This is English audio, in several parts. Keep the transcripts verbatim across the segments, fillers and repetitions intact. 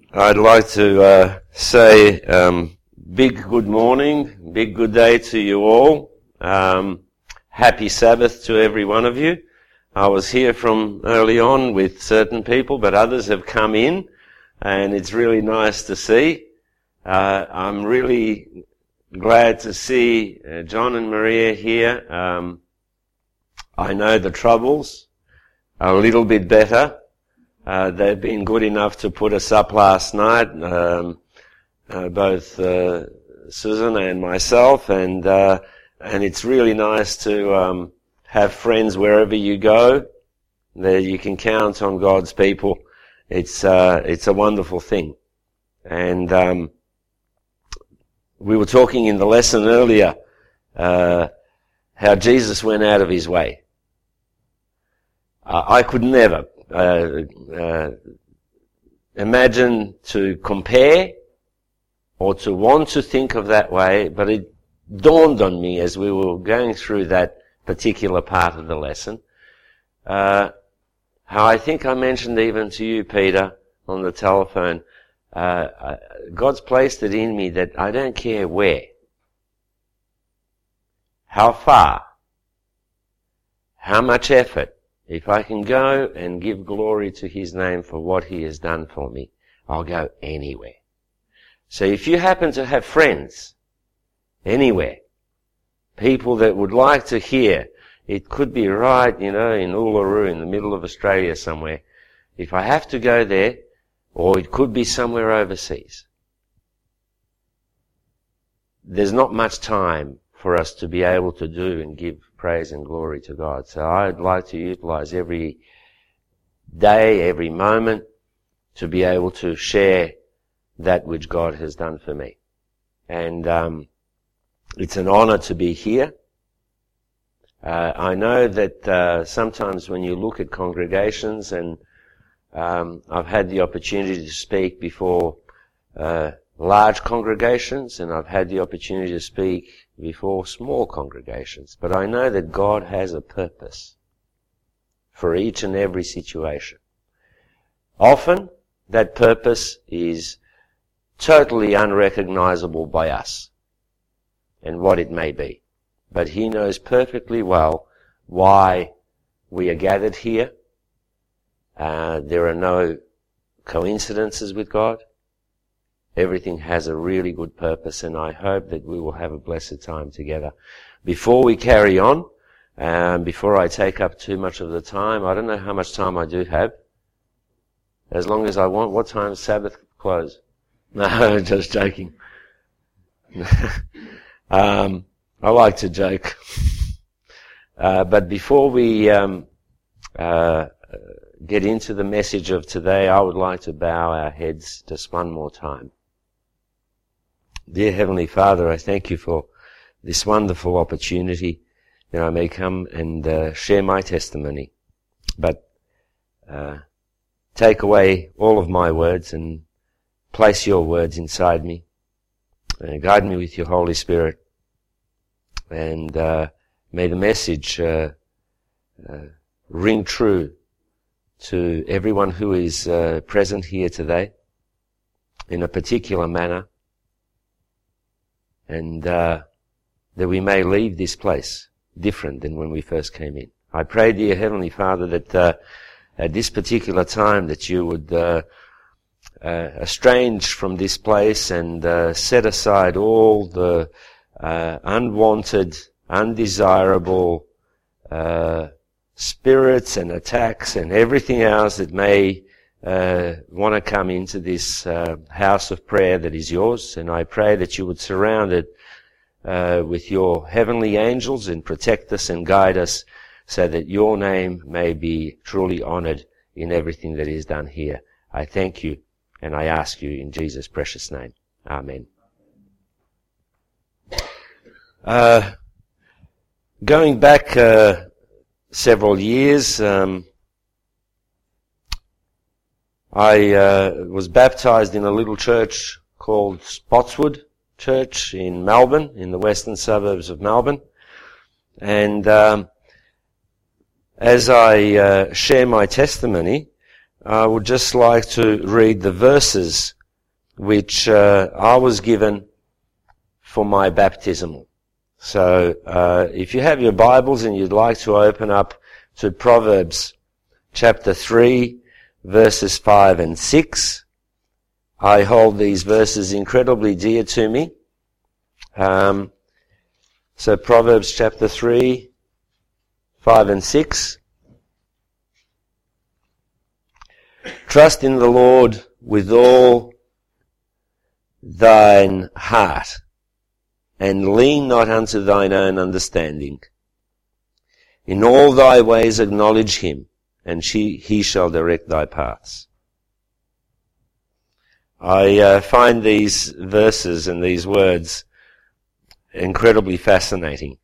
I'd like to uh, say um, big good morning, big good day to you all. Um, happy Sabbath to every one of you. I was here from early on with certain people, but others have come in, and it's really nice to see. Uh, I'm really glad to see uh, John and Maria here. Um, I know the troubles are a little bit better. Uh, they've been good enough to put us up last night, um, uh, both uh, Susan and myself, and uh, and it's really nice to um, have friends wherever you go. That you can count on God's people. It's uh, it's a wonderful thing, and um, we were talking in the lesson earlier uh, how Jesus went out of his way. Uh, I could never uh, uh, imagine to compare or to want to think of that way, but it dawned on me as we were going through that particular part of the lesson, uh, how I think I mentioned even to you, Peter, on the telephone, uh, God's placed it in me that I don't care where, how far, how much effort. If I can go and give glory to his name for what he has done for me, I'll go anywhere. So if you happen to have friends anywhere, people that would like to hear, it could be right, you know, in Uluru, in the middle of Australia somewhere. If I have to go there, or it could be somewhere overseas, there's not much time for us to be able to do and give praise and glory to God. So I'd like to utilize every day, every moment, to be able to share that which God has done for me. And um, it's an honor to be here. Uh, I know that uh, sometimes when you look at congregations, and um, I've had the opportunity to speak before uh, large congregations, and I've had the opportunity to speak before small congregations. But I know that God has a purpose for each and every situation. Often, that purpose is totally unrecognizable by us and what it may be. But he knows perfectly well why we are gathered here. Uh, there are no coincidences with God. Everything has a really good purpose, and I hope that we will have a blessed time together. Before we carry on, um, before I take up too much of the time, I don't know how much time I do have. As long as I want. What time does Sabbath close? No, just joking. um, I like to joke. Uh, but before we um, uh, get into the message of today, I would like to bow our heads just one more time. Dear Heavenly Father, I thank you for this wonderful opportunity that I may come and uh, share my testimony. But uh, take away all of my words and place your words inside me. And guide me with your Holy Spirit. And uh, may the message uh, uh, ring true to everyone who is uh, present here today in a particular manner. And uh, that we may leave this place different than when we first came in. I pray, dear Heavenly Father, that uh, at this particular time that you would uh, uh, estrange from this place and uh, set aside all the uh, unwanted, undesirable uh, spirits and attacks and everything else that may Uh, want to come into this uh, house of prayer that is yours, and I pray that you would surround it uh, with your heavenly angels and protect us and guide us so that your name may be truly honored in everything that is done here. I thank you and I ask you in Jesus' precious name. Amen. Uh, going back uh, several years, um, I uh, was baptized in a little church called Spotswood Church in Melbourne, in the western suburbs of Melbourne. And um, as I uh, share my testimony, I would just like to read the verses which uh, I was given for my baptismal. So uh, if you have your Bibles and you'd like to open up to Proverbs chapter three, verses five and six, I hold these verses incredibly dear to me. Um, so Proverbs chapter three, five and six. Trust in the Lord with all thine heart, and lean not unto thine own understanding. In all thy ways acknowledge him, and she, he shall direct thy paths. I uh, find these verses and these words incredibly fascinating.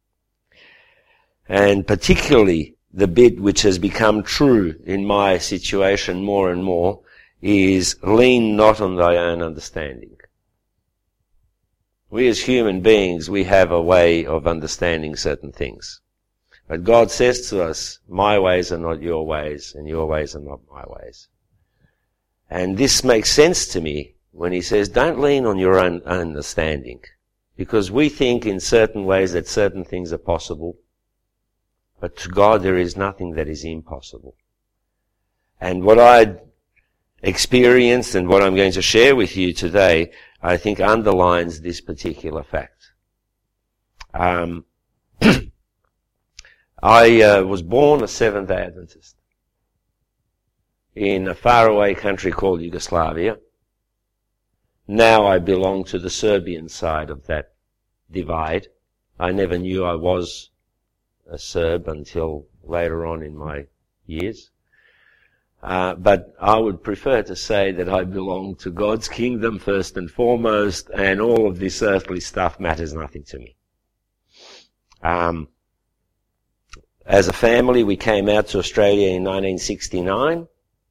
And particularly the bit which has become true in my situation more and more is lean not on thy own understanding. We as human beings, we have a way of understanding certain things. But God says to us, my ways are not your ways, and your ways are not my ways. And this makes sense to me when he says, don't lean on your own understanding. Because we think in certain ways that certain things are possible. But to God there is nothing that is impossible. And what I experienced and what I'm going to share with you today, I think underlines this particular fact. Um, I uh, was born a Seventh-day Adventist in a faraway country called Yugoslavia. Now I belong to the Serbian side of that divide. I never knew I was a Serb until later on in my years. Uh, but I would prefer to say that I belong to God's kingdom first and foremost, and all of this earthly stuff matters nothing to me. Um, as a family, we came out to Australia in nineteen sixty-nine.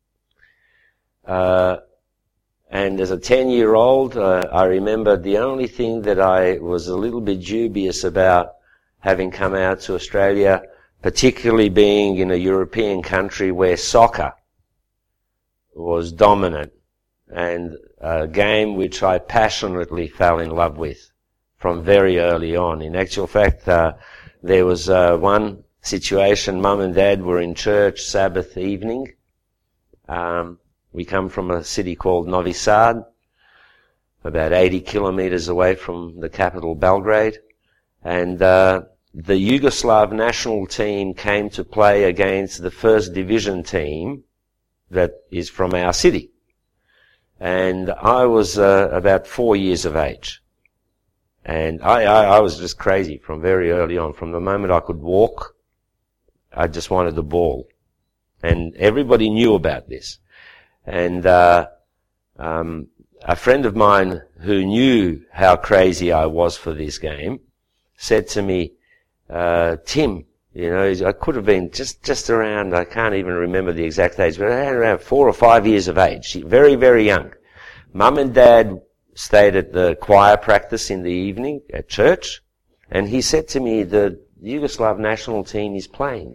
Uh, and as a ten-year-old, uh, I remember the only thing that I was a little bit dubious about having come out to Australia, particularly being in a European country where soccer was dominant, and a game which I passionately fell in love with from very early on. In actual fact, uh, there was uh, one situation, Mum and Dad were in church Sabbath evening. Um, we come from a city called Novi Sad, about eighty kilometers away from the capital Belgrade, and uh, the Yugoslav national team came to play against the first division team that is from our city. And I was uh, about four years of age. And I, I, I was just crazy from very early on. From the moment I could walk, I just wanted the ball. And everybody knew about this. And uh, um, a friend of mine who knew how crazy I was for this game said to me, uh, Tim, you know, I could have been just, just around, I can't even remember the exact age, but I had around four or five years of age. Very, very young. Mum and Dad stayed at the choir practice in the evening at church, and he said to me, the Yugoslav national team is playing.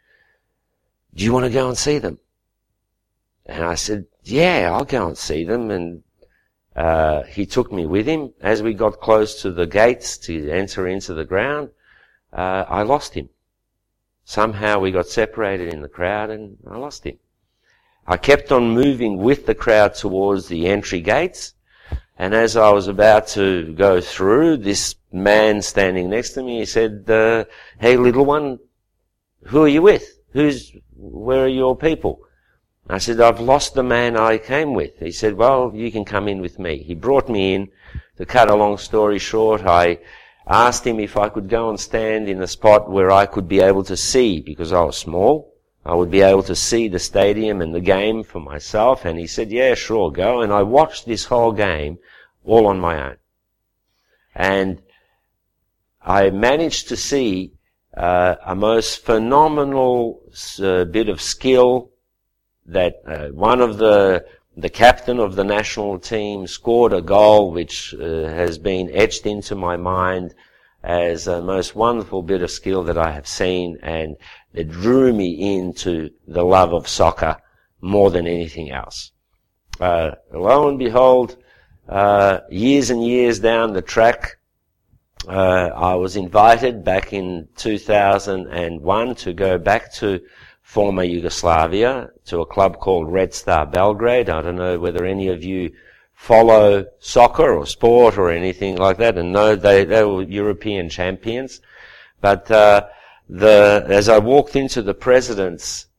Do you want to go and see them? And I said, yeah, I'll go and see them. And uh, he took me with him. As we got close to the gates to enter into the ground, uh, I lost him. Somehow we got separated in the crowd and I lost him. I kept on moving with the crowd towards the entry gates, and as I was about to go through, this man standing next to me, he said, uh, hey little one, who are you with? Who's, where are your people? I said, I've lost the man I came with. He said, well, you can come in with me. He brought me in. To cut a long story short, I asked him if I could go and stand in a spot where I could be able to see, because I was small. I would be able to see the stadium and the game for myself. And he said, yeah, sure, go. And I watched this whole game all on my own. And I managed to see uh, a most phenomenal uh, bit of skill that uh, one of the the captain of the national team scored a goal which uh, has been etched into my mind as a most wonderful bit of skill that I have seen, and it drew me into the love of soccer more than anything else. Uh, lo and behold, uh, years and years down the track, uh, I was invited back in two thousand one to go back to former Yugoslavia, to a club called Red Star Belgrade. I don't know whether any of you follow soccer or sport or anything like that, and know they, they were European champions. But uh, the as I walked into the president's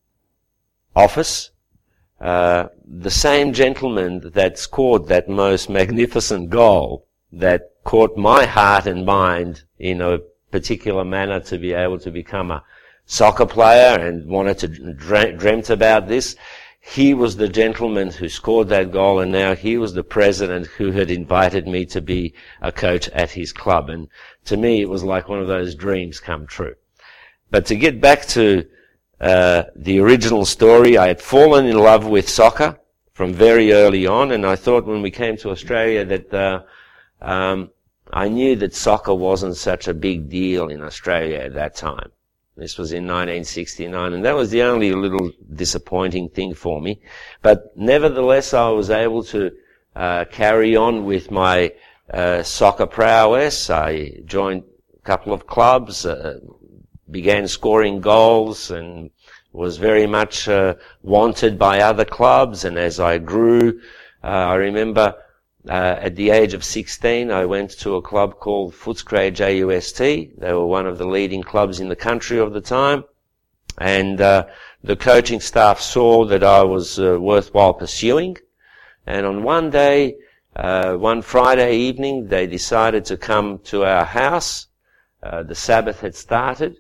office, uh, the same gentleman that scored that most magnificent goal that caught my heart and mind in a particular manner to be able to become a soccer player and wanted to dre- dreamt about this, he was the gentleman who scored that goal, and now he was the president who had invited me to be a coach at his club. And to me, it was like one of those dreams come true. But to get back to uh, the original story, I had fallen in love with soccer from very early on, and I thought when we came to Australia that uh, um, I knew that soccer wasn't such a big deal in Australia at that time. This was in nineteen sixty-nine, and that was the only little disappointing thing for me. But nevertheless, I was able to uh, carry on with my uh, soccer prowess. I joined a couple of clubs, uh, began scoring goals, and was very much uh, wanted by other clubs. And as I grew, uh, I remember Uh, at the age of sixteen, I went to a club called Footscray J U S T. They were one of the leading clubs in the country of the time. And uh, the coaching staff saw that I was uh, worthwhile pursuing. And on one day, uh, one Friday evening, they decided to come to our house. Uh, the Sabbath had started.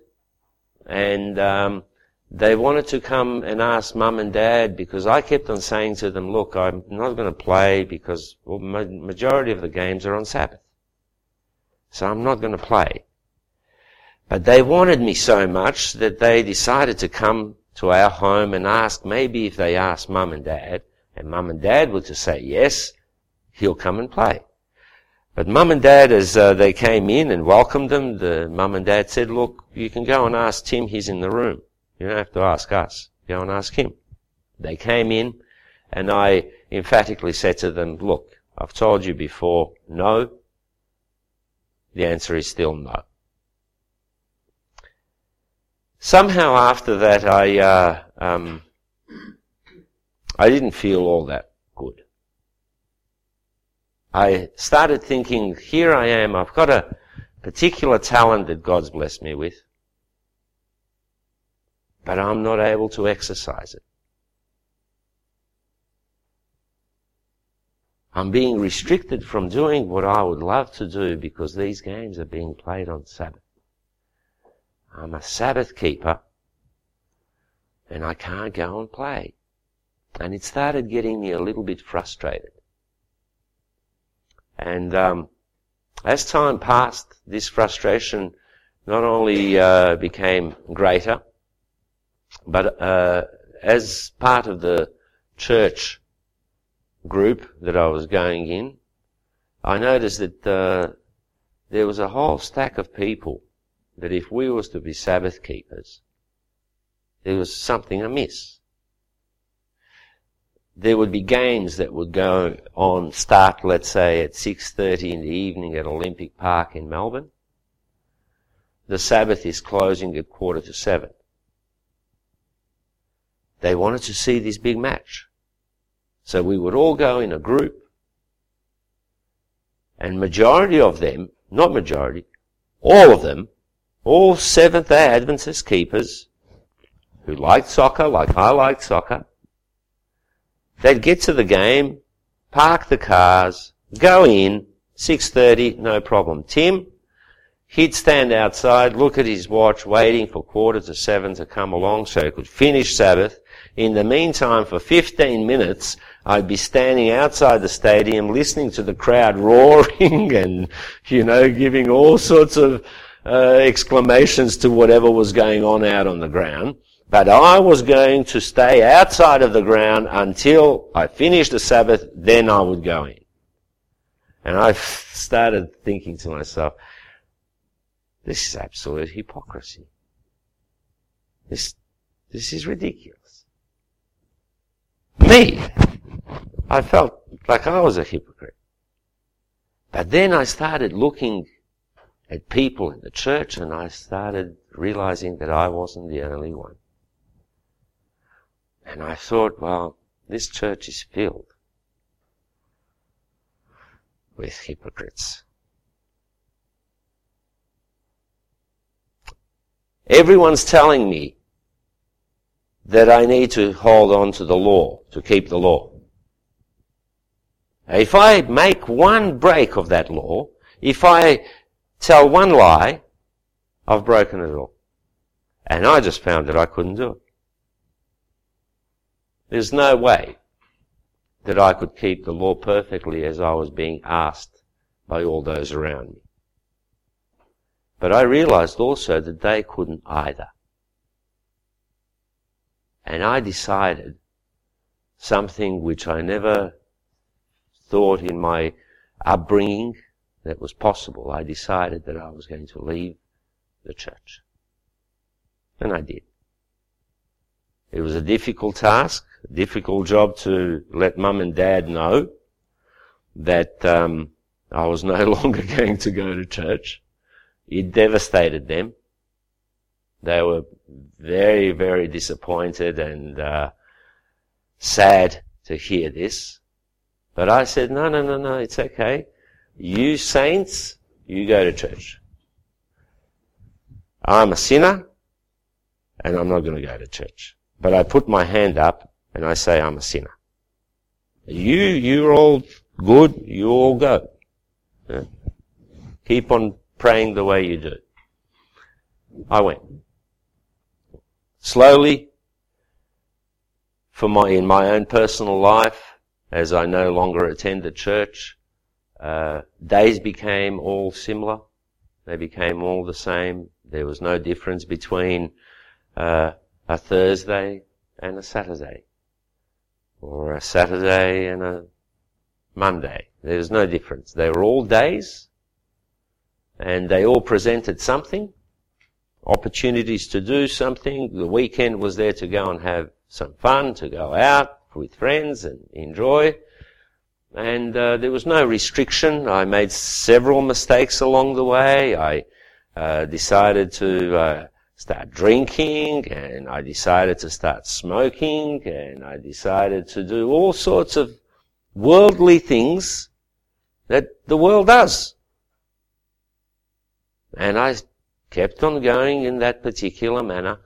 And um, they wanted to come and ask Mum and Dad, because I kept on saying to them, look, I'm not going to play because well, majority of the games are on Sabbath. So I'm not going to play. But they wanted me so much that they decided to come to our home and ask, maybe if they asked Mum and Dad, and Mum and Dad were to say yes, he'll come and play. But Mum and Dad, as uh, they came in and welcomed them, the Mum and Dad said, look, you can go and ask Tim, he's in the room. You don't have to ask us. Go and ask him. They came in, and I emphatically said to them, look, I've told you before, no. The answer is still no. Somehow after that, I, uh, um, I didn't feel all that good. I started thinking, here I am, I've got a particular talent that God's blessed me with, but I'm not able to exercise it. I'm being restricted from doing what I would love to do because these games are being played on Sabbath. I'm a Sabbath keeper, and I can't go and play. And it started getting me a little bit frustrated. And um, as time passed, this frustration not only uh, became greater, but uh, as part of the church group that I was going in, I noticed that uh, there was a whole stack of people that if we was to be Sabbath keepers, there was something amiss. There would be games that would go on, start, let's say, at six thirty in the evening at Olympic Park in Melbourne. The Sabbath is closing at quarter to seven. They wanted to see this big match. So we would all go in a group, and majority of them, not majority, all of them, all Seventh-day Adventist keepers who liked soccer like I liked soccer, they'd get to the game, park the cars, go in, six thirty, no problem. Tim, he'd stand outside, look at his watch, waiting for quarter to seven to come along so he could finish Sabbath. In the meantime, for fifteen minutes, I'd be standing outside the stadium listening to the crowd roaring and, you know, giving all sorts of uh, exclamations to whatever was going on out on the ground. But I was going to stay outside of the ground until I finished the Sabbath, then I would go in. And I started thinking to myself, this is absolute hypocrisy. This, this is ridiculous. Me, I felt like I was a hypocrite. But then I started looking at people in the church, and I started realizing that I wasn't the only one. And I thought, well, this church is filled with hypocrites. Everyone's telling me that I need to hold on to the law, to keep the law. If I make one break of that law, if I tell one lie, I've broken it all. And I just found that I couldn't do it. There's no way that I could keep the law perfectly as I was being asked by all those around me. But I realized also that they couldn't either. And I decided something which I never thought in my upbringing that was possible. I decided that I was going to leave the church. And I did. It was a difficult task, a difficult job to let mum and dad know that um, I was no longer going to go to church. It devastated them. They were very, very disappointed and uh, sad to hear this. But I said, no, no, no, no, it's okay. You saints, you go to church. I'm a sinner, and I'm not going to go to church. But I put my hand up, and I say I'm a sinner. You, you're all good, you all go. Yeah. Keep on praying the way you do. I went. Slowly, for my, in my own personal life, as I no longer attended church, uh, days became all similar. They became all the same. There was no difference between uh, a Thursday and a Saturday, or a Saturday and a Monday. There was no difference. They were all days, and they all presented something, opportunities to do something. The weekend was there to go and have some fun, to go out with friends and enjoy. And uh, there was no restriction. I made several mistakes along the way. I uh, decided to uh, start drinking, and I decided to start smoking, and I decided to do all sorts of worldly things that the world does. And I kept on going in that particular manner.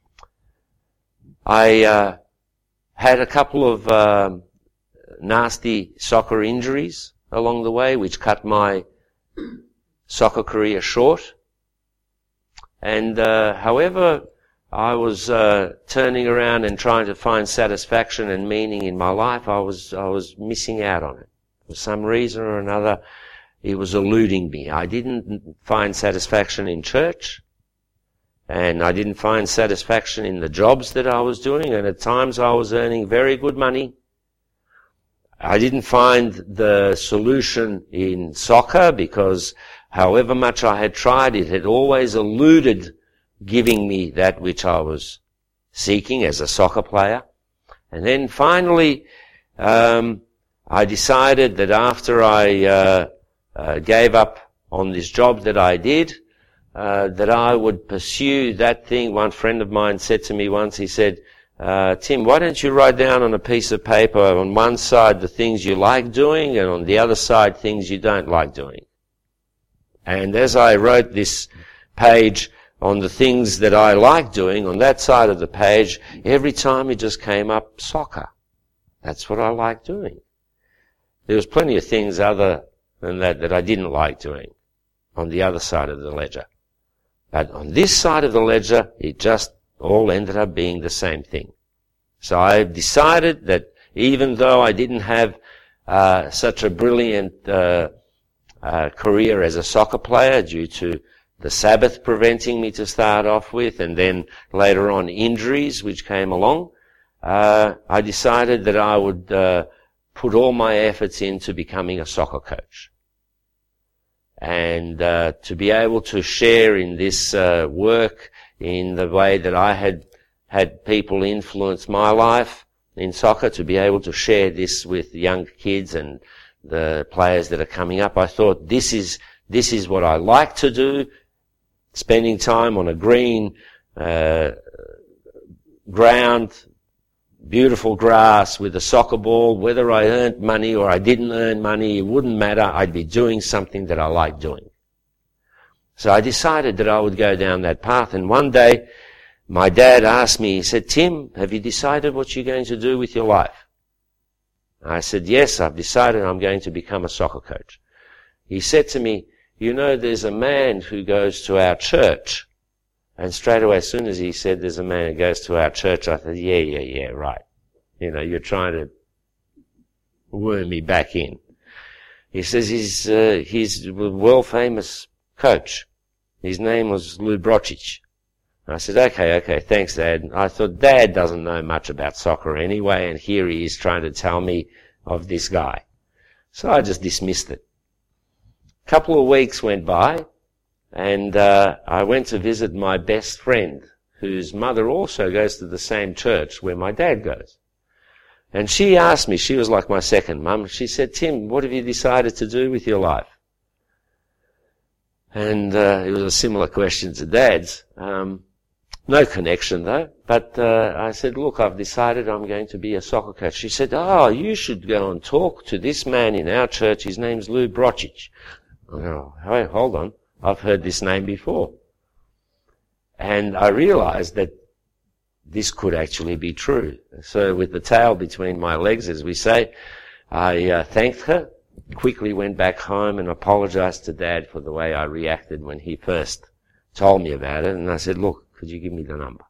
I uh, had a couple of um, nasty soccer injuries along the way, which cut my soccer career short. And uh, however I was uh, turning around and trying to find satisfaction and meaning in my life, I was I was missing out on it. For some reason or another, it was eluding me. I didn't find satisfaction in church, and I didn't find satisfaction in the jobs that I was doing, and at times I was earning very good money. I didn't find the solution in soccer, because however much I had tried, it had always eluded giving me that which I was seeking as a soccer player. And then finally, um, I decided that after I uh, uh, gave up on this job that I did, uh, that I would pursue that thing. One friend of mine said to me once, he said, uh, Tim, why don't you write down on a piece of paper on one side the things you like doing, and on the other side things you don't like doing? And as I wrote this page on the things that I like doing, on that side of the page, every time it just came up soccer. That's what I like doing. There was plenty of things other than that that I didn't like doing on the other side of the ledger. But on this side of the ledger, it just all ended up being the same thing. So I decided that even though I didn't have uh, such a brilliant uh, uh, career as a soccer player due to the Sabbath preventing me to start off with, and then later on injuries which came along, uh, I decided that I would uh, put all my efforts into becoming a soccer coach. And uh, to be able to share in this uh, work in the way that I had had people influence my life in soccer, to be able to share this with young kids and the players that are coming up. I thought, this is, this is what I like to do, spending time on a green, uh, ground, beautiful grass with a soccer ball. Whether I earned money or I didn't earn money, it wouldn't matter. I'd be doing something that I like doing. So I decided that I would go down that path. And one day, my dad asked me, he said, Tim, have you decided what you're going to do with your life? I said, yes, I've decided I'm going to become a soccer coach. He said to me, you know, there's a man who goes to our church. And straight away, as soon as he said there's a man who goes to our church, I thought, yeah, yeah, yeah, right. You know, you're trying to worm me back in. He says he's, uh, he's a world-famous coach. His name was Lou Brocic. I said, okay, okay, thanks, Dad. I thought, Dad doesn't know much about soccer anyway, and here he is trying to tell me of this guy. So I just dismissed it. A couple of weeks went by, and uh, I went to visit my best friend, whose mother also goes to the same church where my dad goes. And she asked me, she was like my second mum, she said, Tim, what have you decided to do with your life? And uh, it was a similar question to Dad's. Um, no connection though, but uh, I said, look, I've decided I'm going to be a soccer coach. She said, oh, you should go and talk to this man in our church. His name's Lou Brocic. Oh, hey, hold on. I've heard this name before. And I realized that this could actually be true. So with the tail between my legs, as we say, I uh, thanked her, quickly went back home and apologized to Dad for the way I reacted when he first told me about it. And I said, look, could you give me the number?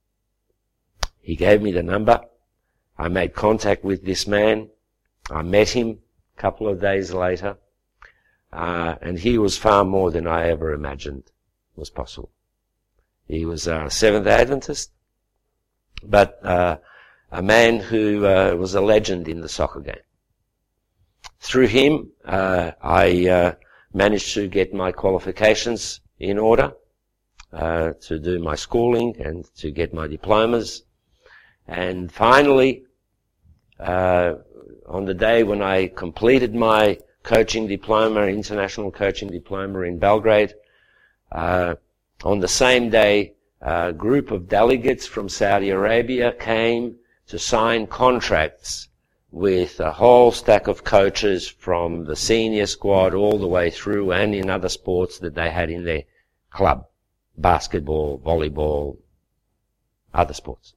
He gave me the number. I made contact with this man. I met him a couple of days later. Uh, and he was far more than I ever imagined was possible. He was a Seventh-day Adventist, but uh, a man who uh, was a legend in the soccer game. Through him, uh, I uh, managed to get my qualifications in order, uh, to do my schooling and to get my diplomas. And finally, uh, on the day when I completed my coaching diploma, international coaching diploma in Belgrade, uh, on the same day, a group of delegates from Saudi Arabia came to sign contracts with a whole stack of coaches from the senior squad all the way through and in other sports that they had in their club. Basketball, volleyball, other sports.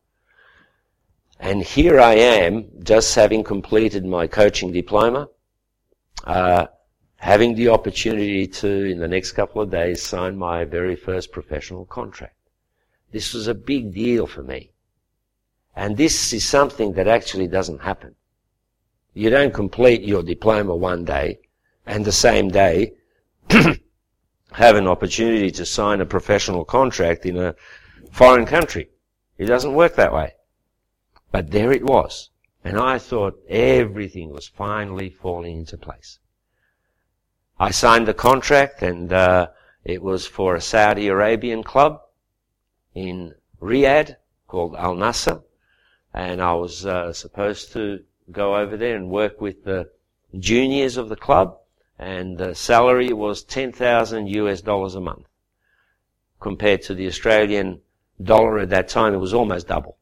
And here I am, just having completed my coaching diploma, uh, having the opportunity to, in the next couple of days, sign my very first professional contract. This was a big deal for me. And this is something that actually doesn't happen. You don't complete your diploma one day and the same day have an opportunity to sign a professional contract in a foreign country. It doesn't work that way. But there it was. And I thought everything was finally falling into place. I signed the contract, and uh, it was for a Saudi Arabian club in Riyadh called Al Nassr. And I was uh, supposed to go over there and work with the juniors of the club, and the salary was ten thousand US dollars a month. Compared to the Australian dollar at that time, it was almost double.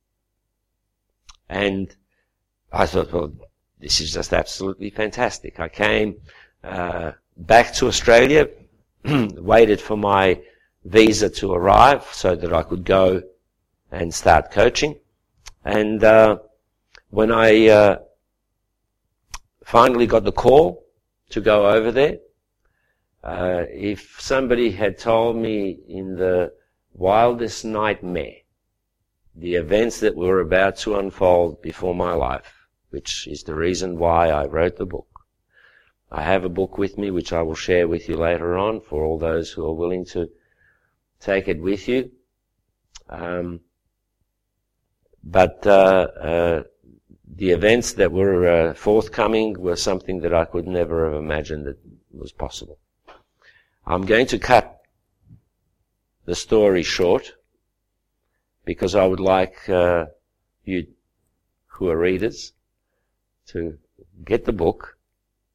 And I thought, well, this is just absolutely fantastic. I came uh, back to Australia, waited for my visa to arrive so that I could go and start coaching. And uh, when I uh, finally got the call to go over there, uh, if somebody had told me in the wildest nightmare the events that were about to unfold before my life, which is the reason why I wrote the book. I have a book with me which I will share with you later on for all those who are willing to take it with you. Um, but uh, uh, the events that were uh, forthcoming were something that I could never have imagined that was possible. I'm going to cut the story short, because I would like uh, you who are readers to get the book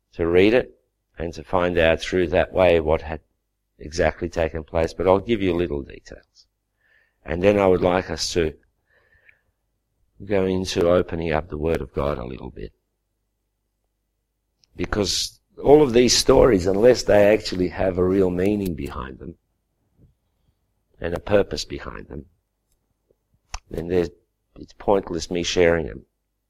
to read it and to find out through that way what had exactly taken place, but I'll give you little details. And then I would like us to go into opening up the Word of God a little bit. Because all of these stories, unless they actually have a real meaning behind them and a purpose behind them, then there's, it's pointless me sharing them.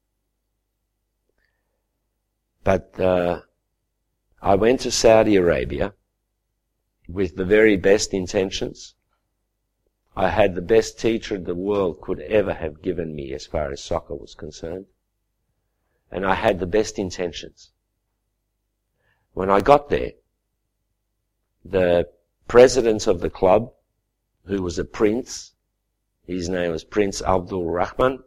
But uh, I went to Saudi Arabia with the very best intentions. I had the best teacher the world could ever have given me as far as soccer was concerned. And I had the best intentions. When I got there, the president of the club, who was a prince, his name was Prince Abdul Rahman,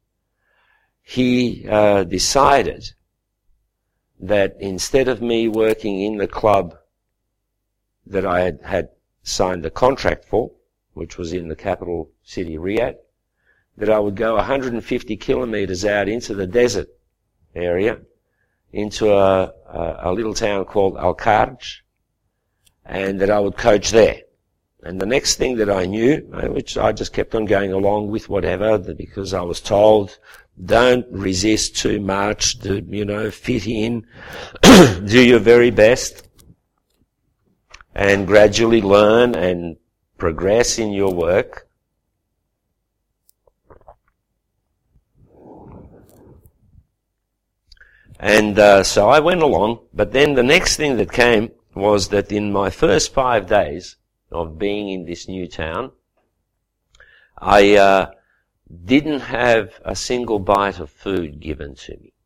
he uh, decided that instead of me working in the club that I had, had signed the contract for, which was in the capital city, Riyadh, that I would go one hundred fifty kilometers out into the desert area, into a, a, a little town called Al-Kharj, and that I would coach there. And the next thing that I knew, which I just kept on going along with whatever, because I was told, don't resist too much, to, you know, fit in, do your very best, and gradually learn and progress in your work. And uh, so I went along, but then the next thing that came was that in my first five days of being in this new town, I uh, didn't have a single bite of food given to me.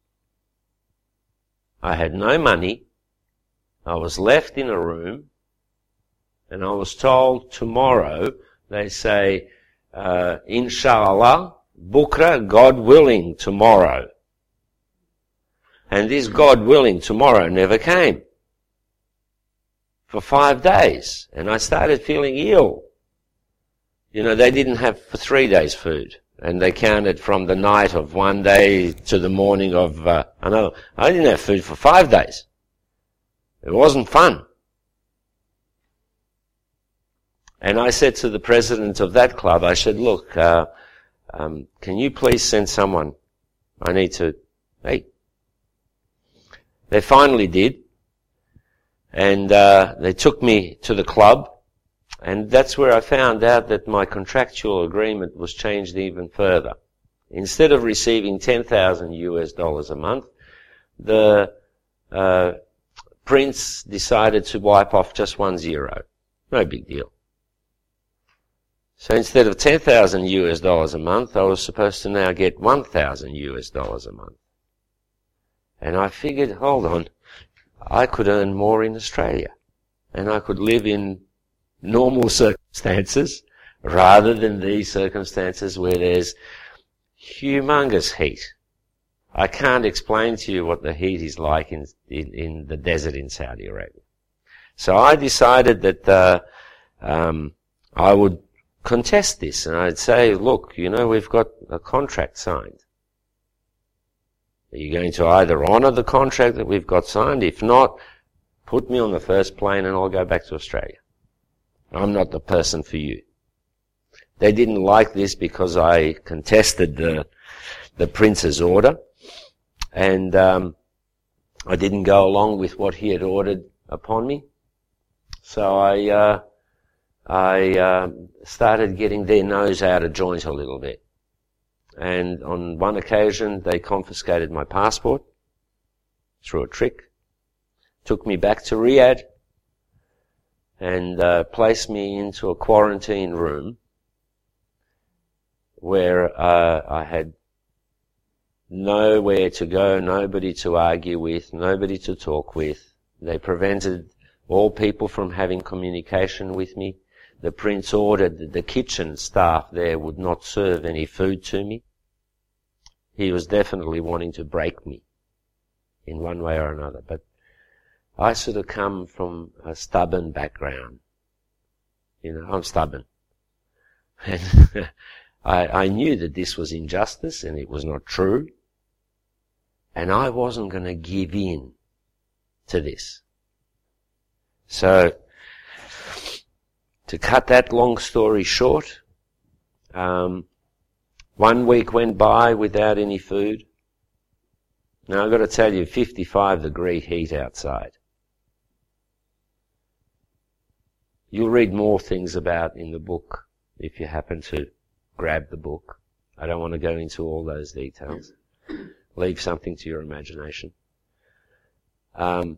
I had no money. I was left in a room, and I was told tomorrow, they say, uh, Inshallah, Bukra, God willing, tomorrow. And this God willing tomorrow never came. For five days. And I started feeling ill. You know, they didn't have for three days food. And they counted from the night of one day to the morning of uh, another. I didn't have food for five days. It wasn't fun. And I said to the president of that club, I said, look, uh, um, can you please send someone? I need to eat. They finally did. And uh, they took me to the club. And that's where I found out that my contractual agreement was changed even further. Instead of receiving ten thousand U S dollars a month, the uh, prince decided to wipe off just one zero. No big deal. So instead of ten thousand U S dollars a month, I was supposed to now get one thousand U S dollars a month. And I figured, hold on, I could earn more in Australia. And I could live in normal circumstances rather than these circumstances where there's humongous heat. I can't explain to you what the heat is like in, in, in the desert in Saudi Arabia. So I decided that uh, um, I would contest this, and I'd say, look, you know, we've got a contract signed. Are you going to either honour the contract that we've got signed? If not, put me on the first plane and I'll go back to Australia. I'm not the person for you. They didn't like this because I contested the the prince's order, and um, I didn't go along with what he had ordered upon me. So I uh, I uh, started getting their nose out of joint a little bit. And on one occasion, they confiscated my passport through a trick, took me back to Riyadh, and uh, placed me into a quarantine room where uh, I had nowhere to go, nobody to argue with, nobody to talk with. They prevented all people from having communication with me. The prince ordered that the kitchen staff there would not serve any food to me. He was definitely wanting to break me in one way or another. But I sort of come from a stubborn background. You know, I'm stubborn. And I, I knew that this was injustice and it was not true. And I wasn't going to give in to this. So, to cut that long story short, um, one week went by without any food. Now I've got to tell you, fifty-five degree heat outside. You'll read more things about in the book if you happen to grab the book. I don't want to go into all those details. Leave something to your imagination. Um,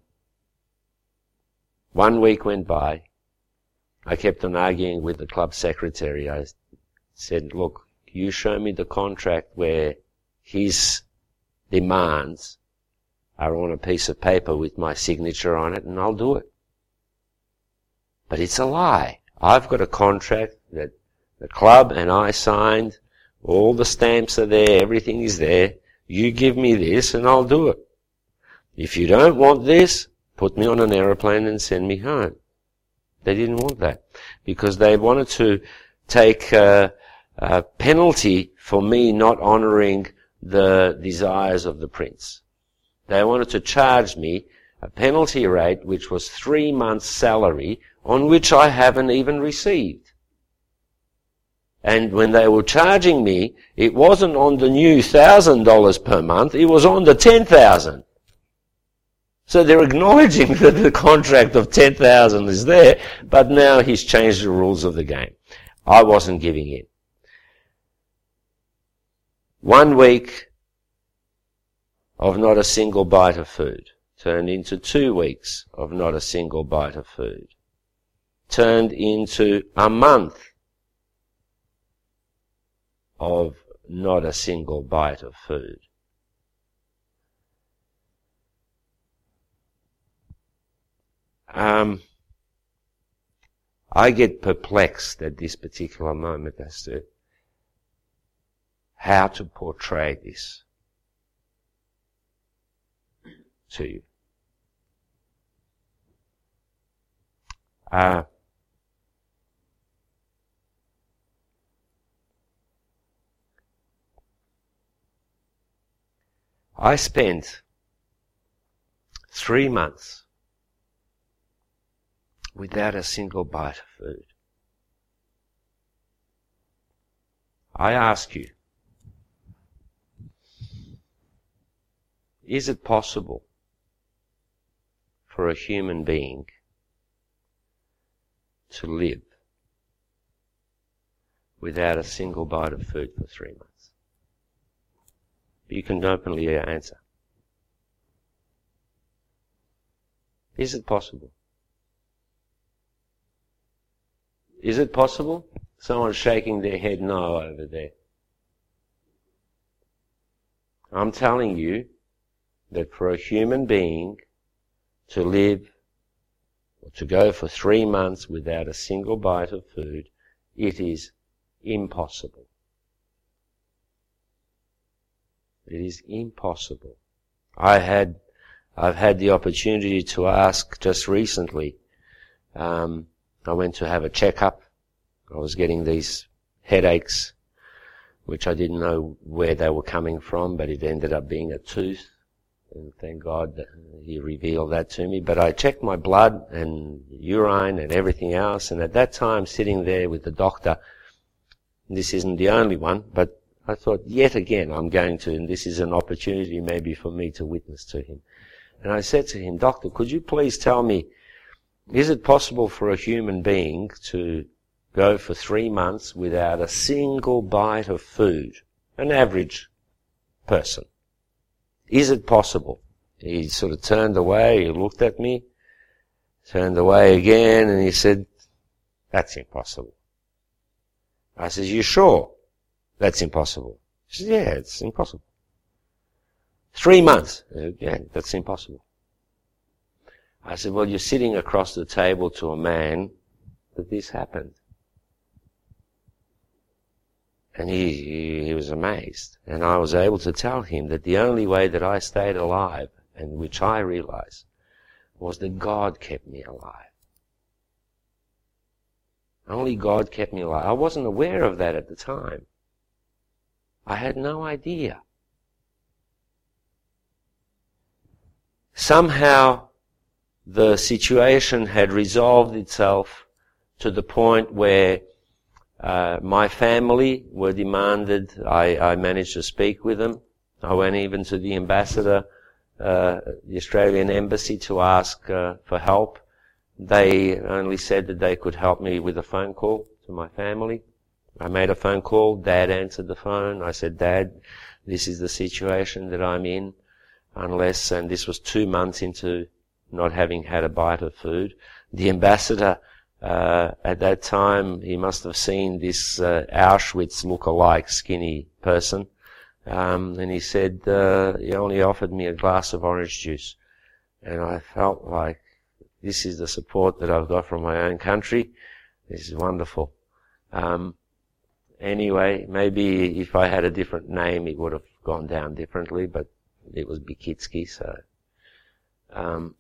one week went by. I kept on arguing with the club secretary. I said, look, you show me the contract where his demands are on a piece of paper with my signature on it, and I'll do it. But it's a lie. I've got a contract that the club and I signed. All the stamps are there. Everything is there. You give me this and I'll do it. If you don't want this, put me on an aeroplane and send me home. They didn't want that because they wanted to take a, a penalty for me not honouring the desires of the prince. They wanted to charge me a penalty rate which was three months' salary on which I haven't even received. And when they were charging me, it wasn't on the new one thousand dollars per month, it was on the ten thousand dollars. So they're acknowledging that the contract of ten thousand dollars is there, but now he's changed the rules of the game. I wasn't giving in. One week of not a single bite of food turned into two weeks of not a single bite of food. Turned into a month of not a single bite of food. Um, I get perplexed at this particular moment as to how to portray this to you. Uh, I spent three months without a single bite of food. I ask you, is it possible for a human being to live without a single bite of food for three months? You can openly answer. Is it possible? Is it possible? Someone's shaking their head no over there. I'm telling you that for a human being to live or to go for three months without a single bite of food, it is impossible. It is impossible. I had, I've had the opportunity to ask just recently. Um, I went to have a checkup. I was getting these headaches, which I didn't know where they were coming from, but it ended up being a tooth. And thank God that he revealed that to me. But I checked my blood and urine and everything else. And at that time, sitting there with the doctor, this isn't the only one, but I thought, yet again, I'm going to, and this is an opportunity maybe for me to witness to him. And I said to him, Doctor, could you please tell me, is it possible for a human being to go for three months without a single bite of food? An average person. Is it possible? He sort of turned away, he looked at me, turned away again, and he said, that's impossible. I said, you sure? That's impossible. She said, yeah, it's impossible. Three months. Yeah, that's impossible. I said, well, you're sitting across the table to a man that this happened. And he, he, he was amazed. And I was able to tell him that the only way that I stayed alive, and which I realized, was that God kept me alive. Only God kept me alive. I wasn't aware of that at the time. I had no idea. Somehow, the situation had resolved itself to the point where uh, my family were demanded. I, I managed to speak with them. I went even to the ambassador, uh, the Australian embassy, to ask uh, for help. They only said that they could help me with a phone call to my family. I made a phone call. Dad answered the phone. I said, Dad, this is the situation that I'm in. Unless, and this was two months into not having had a bite of food. The ambassador, uh, at that time, he must have seen this uh, Auschwitz look-alike skinny person. Um, and he said, uh, he only offered me a glass of orange juice. And I felt like, this is the support that I've got from my own country. This is wonderful. Um, anyway, maybe if I had a different name, it would have gone down differently, but it was Bikitsky, so. Um,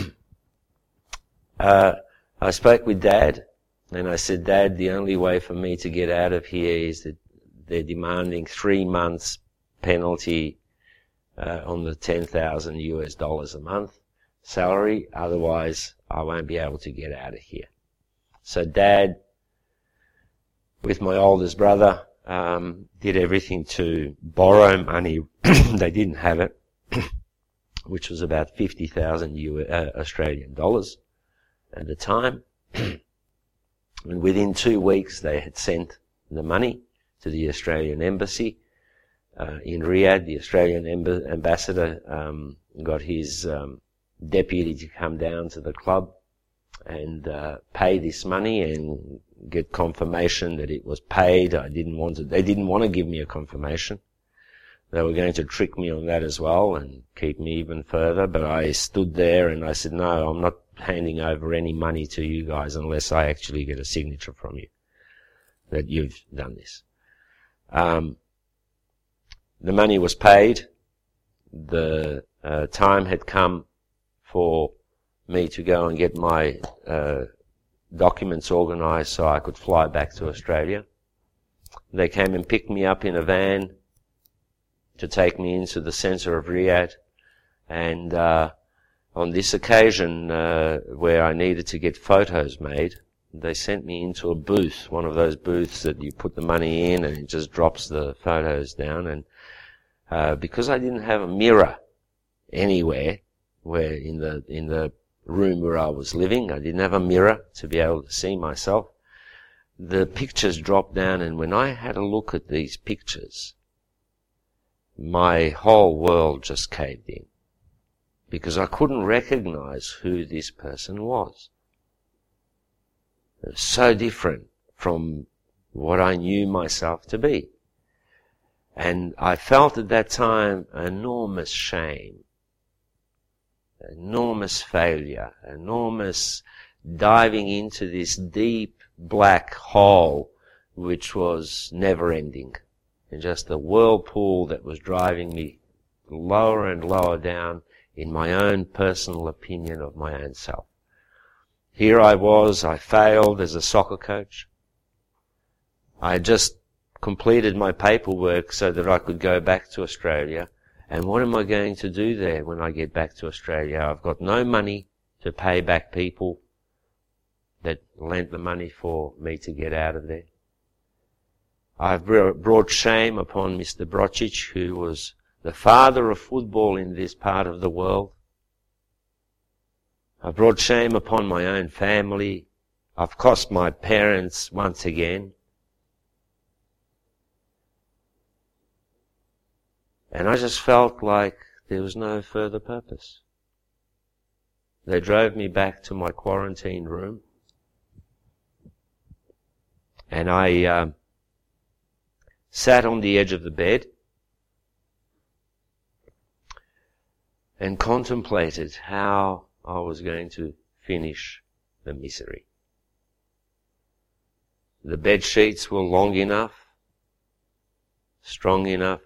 uh, I spoke with Dad, and I said, Dad, the only way for me to get out of here is that they're demanding three months penalty uh, on the ten thousand U S dollars a month salary, otherwise I won't be able to get out of here. So Dad, with my oldest brother, um, did everything to borrow money. They didn't have it, which was about fifty thousand uh, Australian dollars at the time. And within two weeks they had sent the money to the Australian embassy uh, in Riyadh. The Australian amb- ambassador um, got his um, deputy to come down to the club and uh, pay this money and get confirmation that it was paid. I didn't want to, they didn't want to give me a confirmation. They were going to trick me on that as well and keep me even further, but I stood there and I said, no, I'm not handing over any money to you guys unless I actually get a signature from you that you've done this. Um, the money was paid. The uh, time had come for me to go and get my uh, documents organised so I could fly back to Australia. They came and picked me up in a van to take me into the centre of Riyadh, and uh, on this occasion uh, where I needed to get photos made, they sent me into a booth, one of those booths that you put the money in and it just drops the photos down. And uh, because I didn't have a mirror anywhere where in the in the room where I was living, I didn't have a mirror to be able to see myself. The pictures dropped down, and when I had a look at these pictures, my whole world just caved in, because I couldn't recognize who this person was. It was so different from what I knew myself to be. And I felt at that time enormous shame, enormous failure, enormous diving into this deep black hole which was never ending. And just the whirlpool that was driving me lower and lower down in my own personal opinion of my own self. Here I was, I failed as a soccer coach. I had just completed my paperwork so that I could go back to Australia. And what am I going to do there when I get back to Australia? I've got no money to pay back people that lent the money for me to get out of there. I've brought shame upon Mister Brocic, who was the father of football in this part of the world. I've brought shame upon my own family. I've cost my parents once again. And I just felt like there was no further purpose. They drove me back to my quarantine room. And I uh, sat on the edge of the bed and contemplated how I was going to finish the misery. The bed sheets were long enough, strong enough,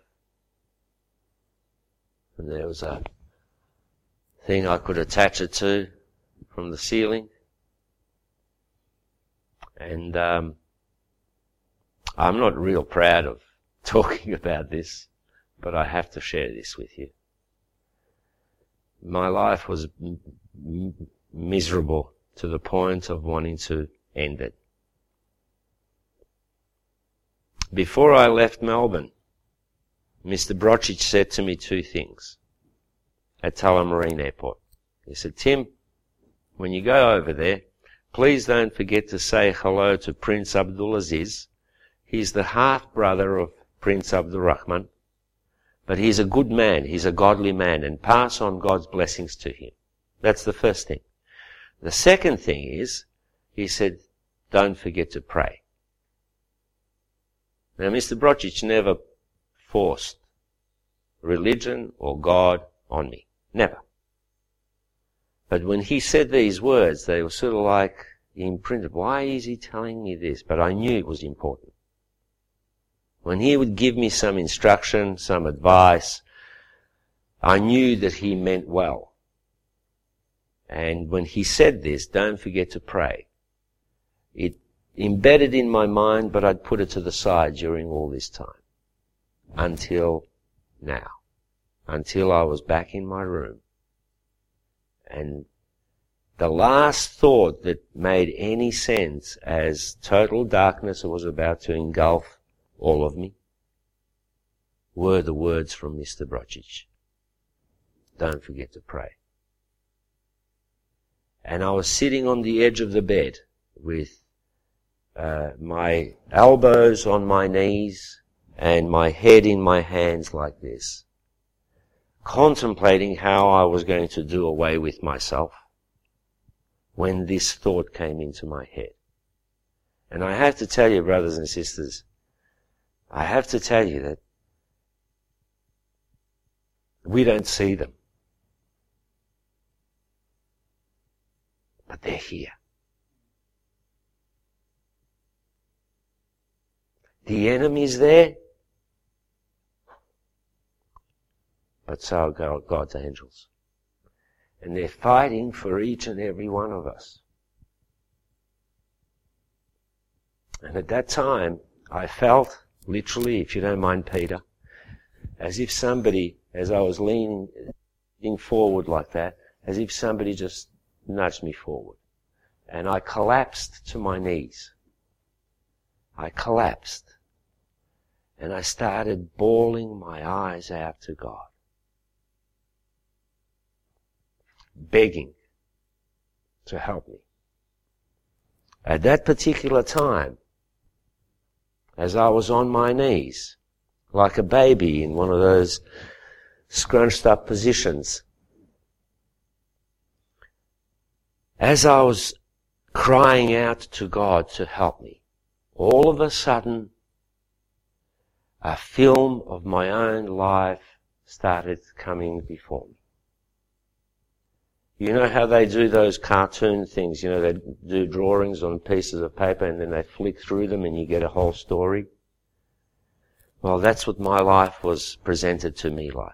and there was a thing I could attach it to from the ceiling. And um, I'm not real proud of talking about this, but I have to share this with you. My life was m- m- miserable to the point of wanting to end it. Before I left Melbourne, Mister Brocic said to me two things at Tullamarine Airport. He said, Tim, when you go over there, please don't forget to say hello to Prince Abdulaziz. He's the half-brother of Prince Abdul Rahman, but he's a good man, he's a godly man, and pass on God's blessings to him. That's the first thing. The second thing is, he said, don't forget to pray. Now, Mister Brocic never forced religion or God on me. Never. But when he said these words, they were sort of like imprinted. Why is he telling me this? But I knew it was important. When he would give me some instruction, some advice, I knew that he meant well. And when he said this, don't forget to pray, it embedded in my mind, but I'd put it to the side during all this time. Until now. Until I was back in my room. And the last thought that made any sense as total darkness was about to engulf all of me were the words from Mister Brocic. Don't forget to pray. And I was sitting on the edge of the bed with uh, my elbows on my knees and my head in my hands like this, contemplating how I was going to do away with myself when this thought came into my head. And I have to tell you, brothers and sisters, I have to tell you that we don't see them. But they're here. The enemy's there, but so are God's angels. And they're fighting for each and every one of us. And at that time, I felt, literally, if you don't mind Peter, as if somebody, as I was leaning, leaning forward like that, as if somebody just nudged me forward. And I collapsed to my knees. I collapsed. And I started bawling my eyes out to God. Begging to help me. At that particular time, as I was on my knees, like a baby in one of those scrunched up positions, as I was crying out to God to help me, all of a sudden, a film of my own life started coming before me. You know how they do those cartoon things, you know, they do drawings on pieces of paper and then they flick through them and you get a whole story? Well, that's what my life was presented to me like.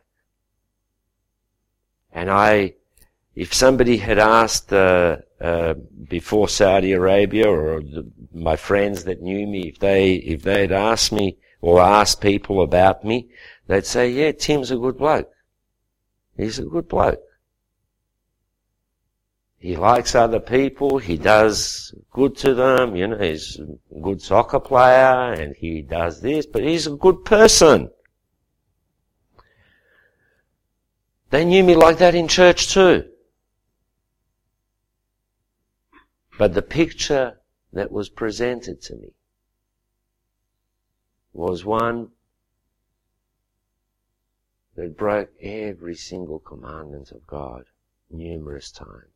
And I, if somebody had asked uh, uh, before Saudi Arabia, or the, my friends that knew me, if they if they had asked me or asked people about me, they'd say, yeah, Tim's a good bloke. He's a good bloke. He likes other people, he does good to them, you know, he's a good soccer player, and he does this, but he's a good person. They knew me like that in church too. But the picture that was presented to me was one that broke every single commandment of God numerous times.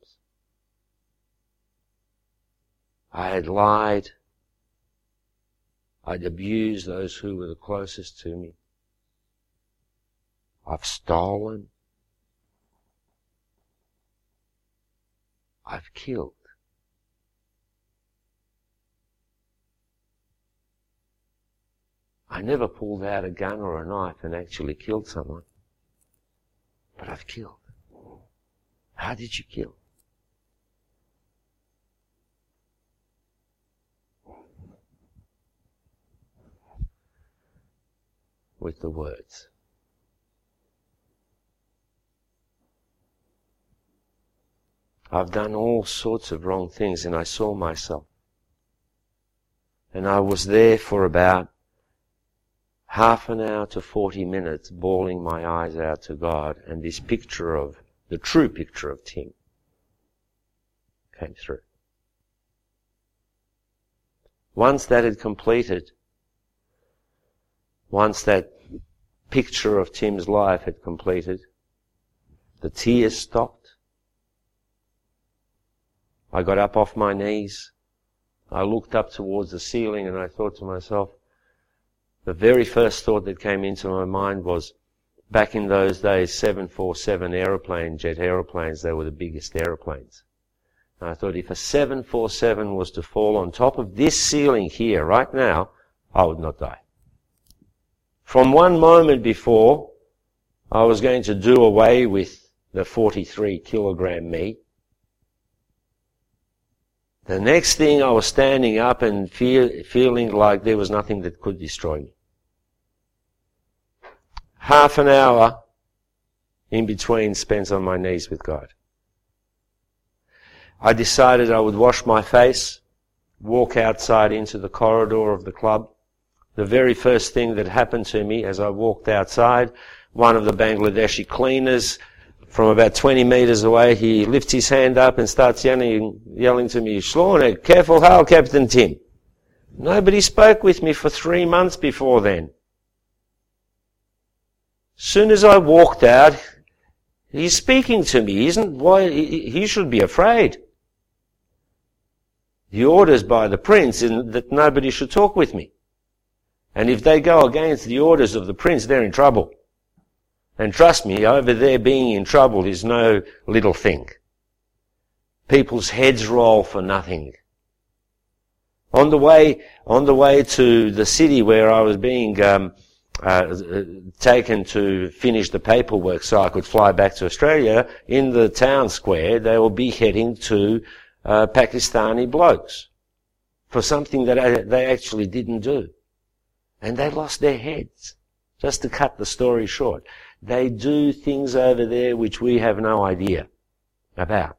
I had lied. I'd abused those who were the closest to me. I've stolen. I've killed. I never pulled out a gun or a knife and actually killed someone. But I've killed. How did you kill? With the words. I've done all sorts of wrong things, and I saw myself. And I was there for about half an hour to forty minutes, bawling my eyes out to God, and this picture of, the true picture of Tim came through. Once that had completed, once that picture of Tim's life had completed, the tears stopped. I got up off my knees. I looked up towards the ceiling and I thought to myself, the very first thought that came into my mind was, back in those days, seven forty-seven aeroplane, jet aeroplanes, they were the biggest aeroplanes. And I thought, if a seven forty-seven was to fall on top of this ceiling here right now, I would not die. From one moment before, I was going to do away with the forty-three kilogram me. The next thing, I was standing up and feel, feeling like there was nothing that could destroy me. Half an hour in between spent on my knees with God. I decided I would wash my face, walk outside into the corridor of the club. The very first thing that happened to me as I walked outside, one of the Bangladeshi cleaners from about twenty metres away, he lifts his hand up and starts yelling, yelling to me, "Shlorne, careful how, Captain Tim." Nobody spoke with me for three months before then. Soon as I walked out, he's speaking to me. Isn't why he should be afraid. The orders by the prince is that nobody should talk with me. And if they go against the orders of the prince, they're in trouble. And trust me, over there being in trouble is no little thing. People's heads roll for nothing. On the way, on the way to the city where I was being um, uh, taken to finish the paperwork so I could fly back to Australia, in the town square, they were beheading two uh, Pakistani blokes for something that I, they actually didn't do. And they lost their heads. Just to cut the story short. They do things over there which we have no idea about.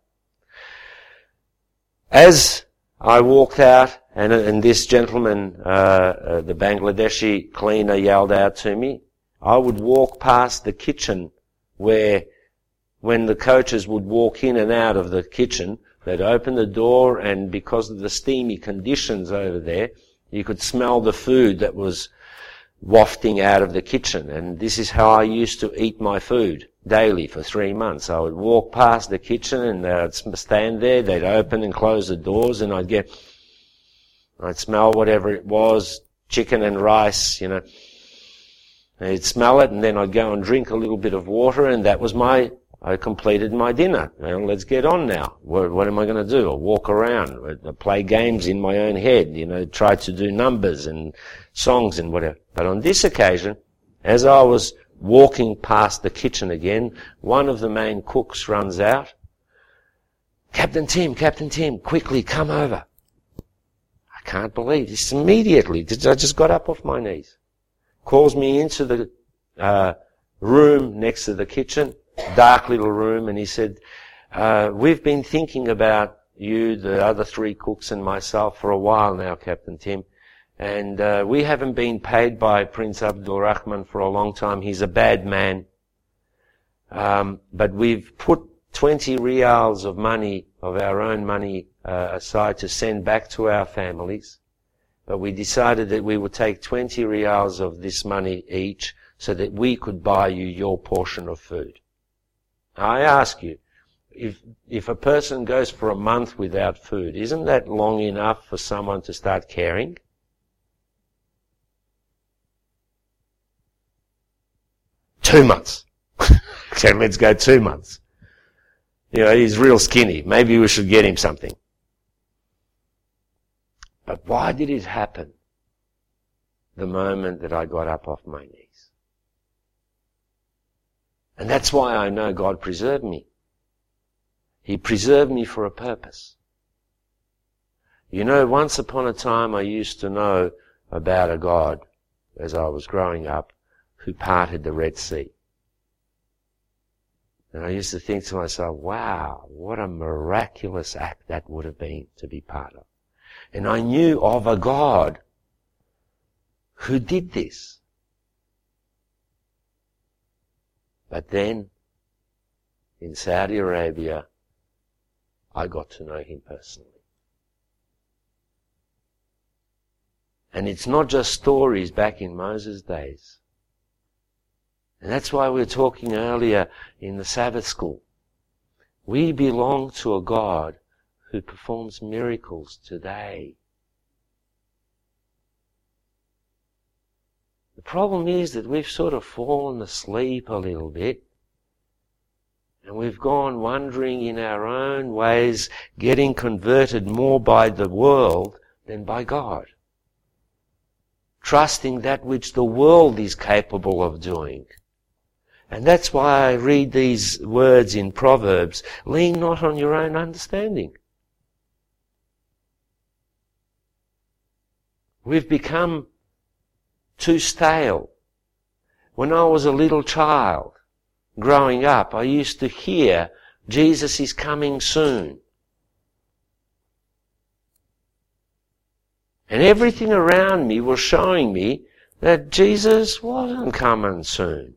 As I walked out, and, and this gentleman, uh, uh, the Bangladeshi cleaner, yelled out to me, I would walk past the kitchen where, when the coaches would walk in and out of the kitchen, they'd open the door, and because of the steamy conditions over there, you could smell the food that was wafting out of the kitchen. And this is how I used to eat my food daily for three months. I would walk past the kitchen and I'd stand there, they'd open and close the doors, and I'd get, I'd smell whatever it was, chicken and rice, you know. I'd smell it, and then I'd go and drink a little bit of water, and that was my, I completed my dinner. Well, let's get on now. What, what am I going to do? I'll walk around, I'll play games in my own head, you know, try to do numbers and songs and whatever. But on this occasion, as I was walking past the kitchen again, one of the main cooks runs out. Captain Tim, Captain Tim, quickly come over. I can't believe this. Immediately, I just got up off my knees. Calls me into the uh, room next to the kitchen, dark little room, and he said, uh, we've been thinking about you, the other three cooks and myself for a while now, Captain Tim. And uh, we haven't been paid by Prince Abdul Rahman for a long time. He's a bad man. Um, but we've put twenty rials of money, of our own money, uh, aside to send back to our families. But we decided that we would take twenty rials of this money each so that we could buy you your portion of food. I ask you, if if a person goes for a month without food, isn't that long enough for someone to start caring? Two months. Okay, let's go two months. You know, he's real skinny. Maybe we should get him something. But why did it happen the moment that I got up off my knees? And that's why I know God preserved me. He preserved me for a purpose. You know, once upon a time I used to know about a God as I was growing up who parted the Red Sea. And I used to think to myself, wow, what a miraculous act that would have been to be part of. And I knew of a God who did this. But then, in Saudi Arabia, I got to know him personally. And it's not just stories back in Moses' days. And that's why we were talking earlier in the Sabbath school. We belong to a God who performs miracles today. The problem is that we've sort of fallen asleep a little bit. And we've gone wandering in our own ways, getting converted more by the world than by God. Trusting that which the world is capable of doing. And that's why I read these words in Proverbs, lean not on your own understanding. We've become too stale. When I was a little child, growing up, I used to hear, Jesus is coming soon. And everything around me was showing me that Jesus wasn't coming soon.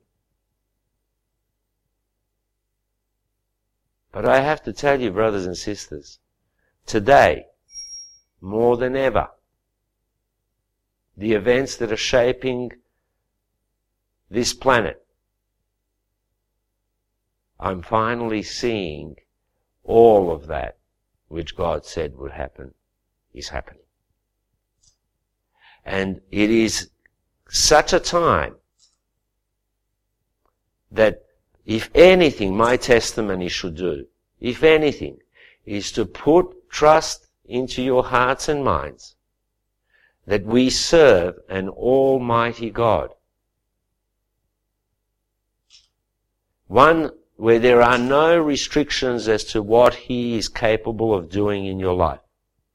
But I have to tell you, brothers and sisters, today, more than ever, the events that are shaping this planet, I'm finally seeing all of that which God said would happen is happening. And it is such a time that if anything my testimony should do, if anything, is to put trust into your hearts and minds that we serve an almighty God. One where there are no restrictions as to what He is capable of doing in your life.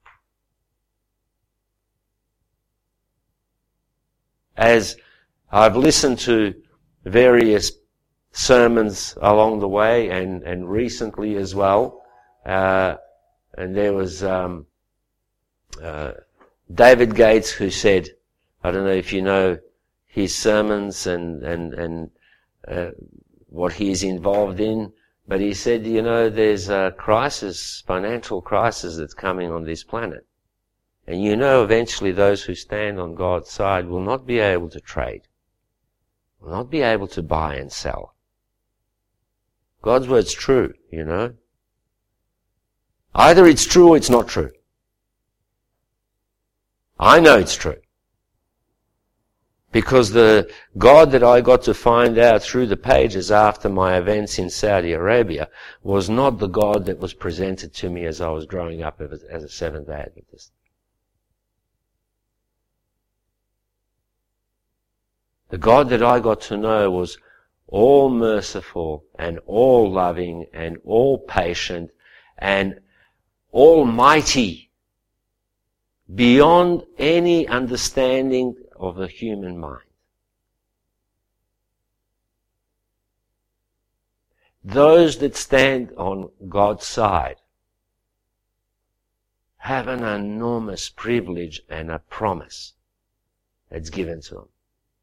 As I've listened to various sermons along the way and, and recently as well, uh, and there was um, uh, David Gates who said, I don't know if you know his sermons and, and, and uh, what he's involved in, but he said, you know, there's a crisis, financial crisis that's coming on this planet. And you know eventually those who stand on God's side will not be able to trade, will not be able to buy and sell. God's word's true, you know. Either it's true or it's not true. I know it's true. Because the God that I got to find out through the pages after my events in Saudi Arabia was not the God that was presented to me as I was growing up as a Seventh-day Adventist. The God that I got to know was all merciful and all loving and all patient and almighty, beyond any understanding of the human mind. Those that stand on God's side have an enormous privilege and a promise that's given to them.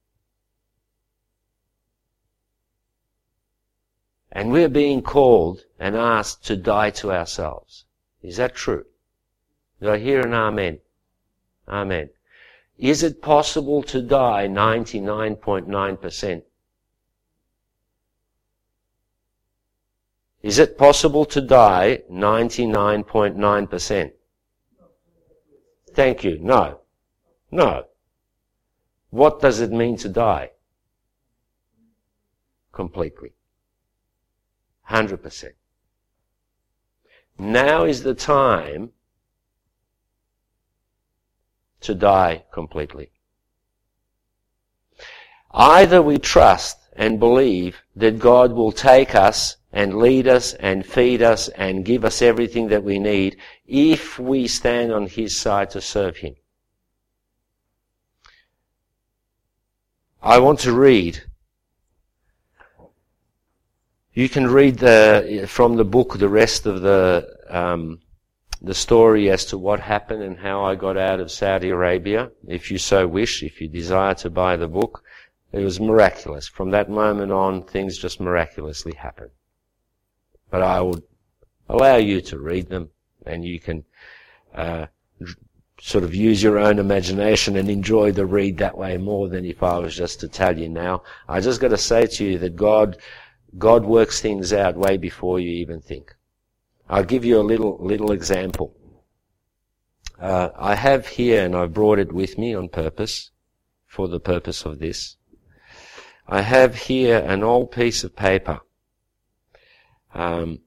And we're being called and asked to die to ourselves. Is that true? Do I hear an amen? Amen. Is it possible to die ninety-nine point nine percent? Is it possible to die ninety-nine point nine percent? Thank you. No. No. What does it mean to die? Completely. one hundred percent. Now is the time to die completely. Either we trust and believe that God will take us and lead us and feed us and give us everything that we need if we stand on His side to serve Him. I want to read You can read the from the book the rest of the um, the story as to what happened and how I got out of Saudi Arabia, if you so wish, if you desire to buy the book. It was miraculous. From that moment on, things just miraculously happened. But I would allow you to read them, and you can uh, sort of use your own imagination and enjoy the read that way more than if I was just to tell you now. I just got to say to you that God God works things out way before you even think. I'll give you a little little example. Uh, I have here, and I brought it with me on purpose, for the purpose of this. I have here an old piece of paper. Um,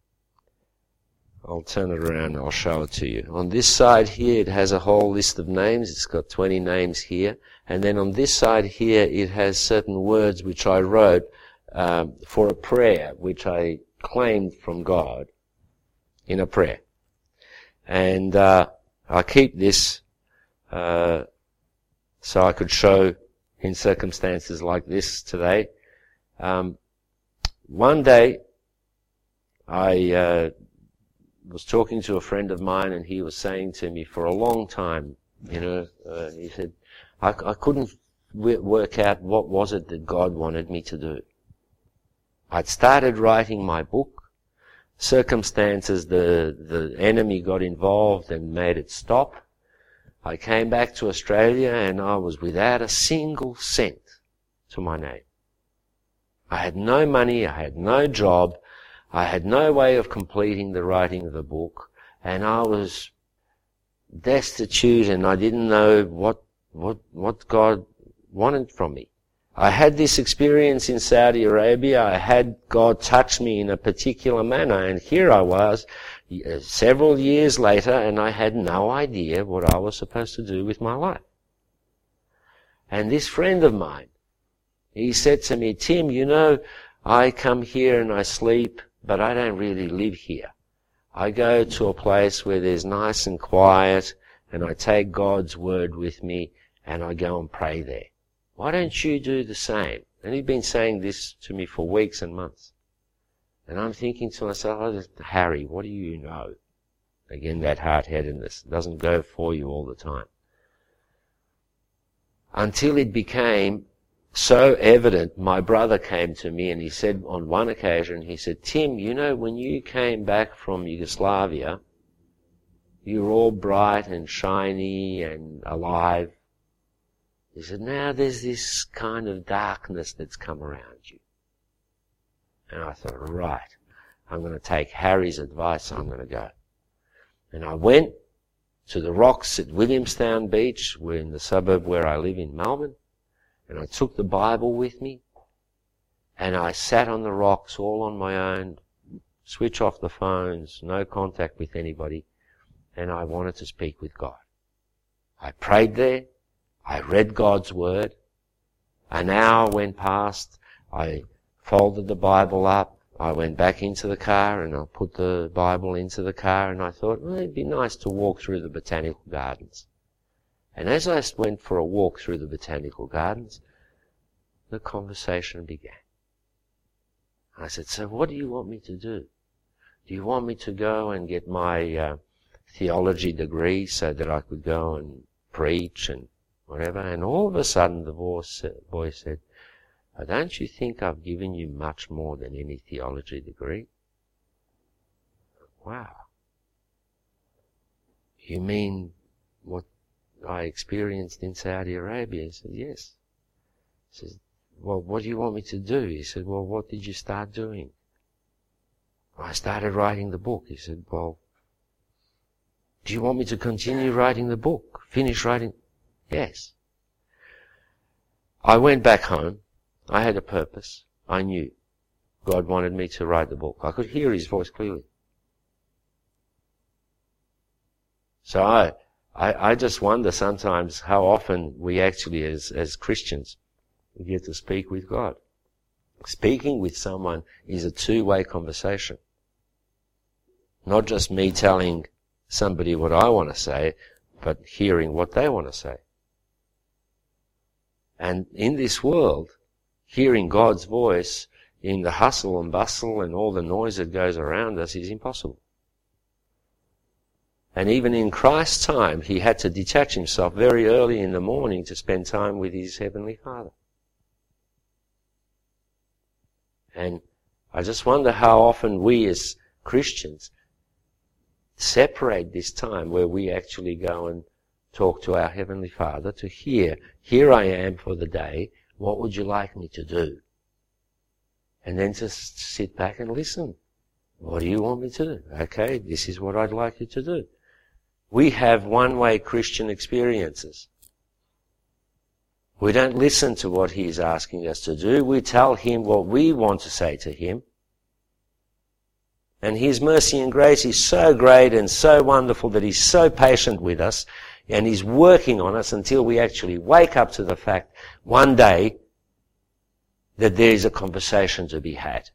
I'll turn it around and I'll show it to you. On this side here, it has a whole list of names. It's got twenty names here. And then on this side here, it has certain words which I wrote Um, for a prayer which I claimed from God in a prayer. And uh, I keep this uh, so I could show in circumstances like this today. Um, one day I uh, was talking to a friend of mine, and he was saying to me for a long time, you know, uh, he said, I, I couldn't w- work out what was it that God wanted me to do. I'd started writing my book. Circumstances, the, the enemy got involved and made it stop. I came back to Australia and I was without a single cent to my name. I had no money, I had no job, I had no way of completing the writing of the book, and I was destitute and I didn't know what, what, what God wanted from me. I had this experience in Saudi Arabia. I had God touch me in a particular manner, and here I was several years later, and I had no idea what I was supposed to do with my life. And this friend of mine, he said to me, Tim, you know, I come here and I sleep, but I don't really live here. I go to a place where there's nice and quiet, and I take God's word with me, and I go and pray there. Why don't you do the same? And he'd been saying this to me for weeks and months. And I'm thinking to myself, oh, Harry, what do you know? Again, that hard-headedness doesn't go for you all the time. Until it became so evident, my brother came to me and he said on one occasion, he said, Tim, you know, when you came back from Yugoslavia, you were all bright and shiny and alive. He said, now there's this kind of darkness that's come around you. And I thought, right, I'm going to take Harry's advice, I'm going to go. And I went to the rocks at Williamstown Beach, we're in the suburb where I live in Melbourne, and I took the Bible with me, and I sat on the rocks all on my own, switch off the phones, no contact with anybody, and I wanted to speak with God. I prayed there. I read God's word. An hour went past. I folded the Bible up. I went back into the car and I put the Bible into the car, and I thought, well, it'd be nice to walk through the botanical gardens. And as I went for a walk through the botanical gardens, the conversation began. I said, so what do you want me to do? Do you want me to go and get my uh, theology degree so that I could go and preach and whatever? And all of a sudden the voice, boy said, oh, don't you think I've given you much more than any theology degree? Wow. You mean what I experienced in Saudi Arabia? He said, yes. He says, well, what do you want me to do? He said, well, what did you start doing? I started writing the book. He said, well, do you want me to continue writing the book? Finish writing? Yes. I went back home. I had a purpose. I knew God wanted me to write the book. I could hear his voice clearly. So I, I, I just wonder sometimes how often we actually, as, as Christians, we get to speak with God. Speaking with someone is a two-way conversation. Not just me telling somebody what I want to say, but hearing what they want to say. And in this world, hearing God's voice in the hustle and bustle and all the noise that goes around us is impossible. And even in Christ's time, he had to detach himself very early in the morning to spend time with his Heavenly Father. And I just wonder how often we as Christians separate this time where we actually go and talk to our Heavenly Father to hear, here I am for the day, what would you like me to do? And then just sit back and listen. What do you want me to do? Okay, this is what I'd like you to do. We have one-way Christian experiences. We don't listen to what he's asking us to do. We tell him what we want to say to him. And his mercy and grace is so great and so wonderful that he's so patient with us, and he's working on us until we actually wake up to the fact one day that there is a conversation to be had.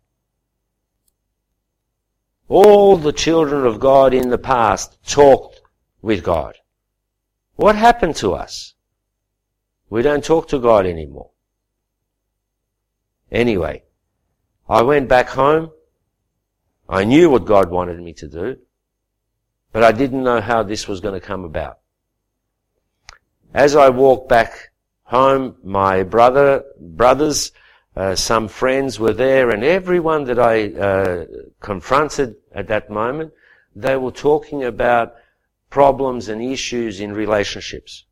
All the children of God in the past talked with God. What happened to us? We don't talk to God anymore. Anyway, I went back home. I knew what God wanted me to do, but I didn't know how this was going to come about. As I walked back home, my brother, brothers, uh, some friends were there, and everyone that I uh, confronted at that moment, they were talking about problems and issues in relationships.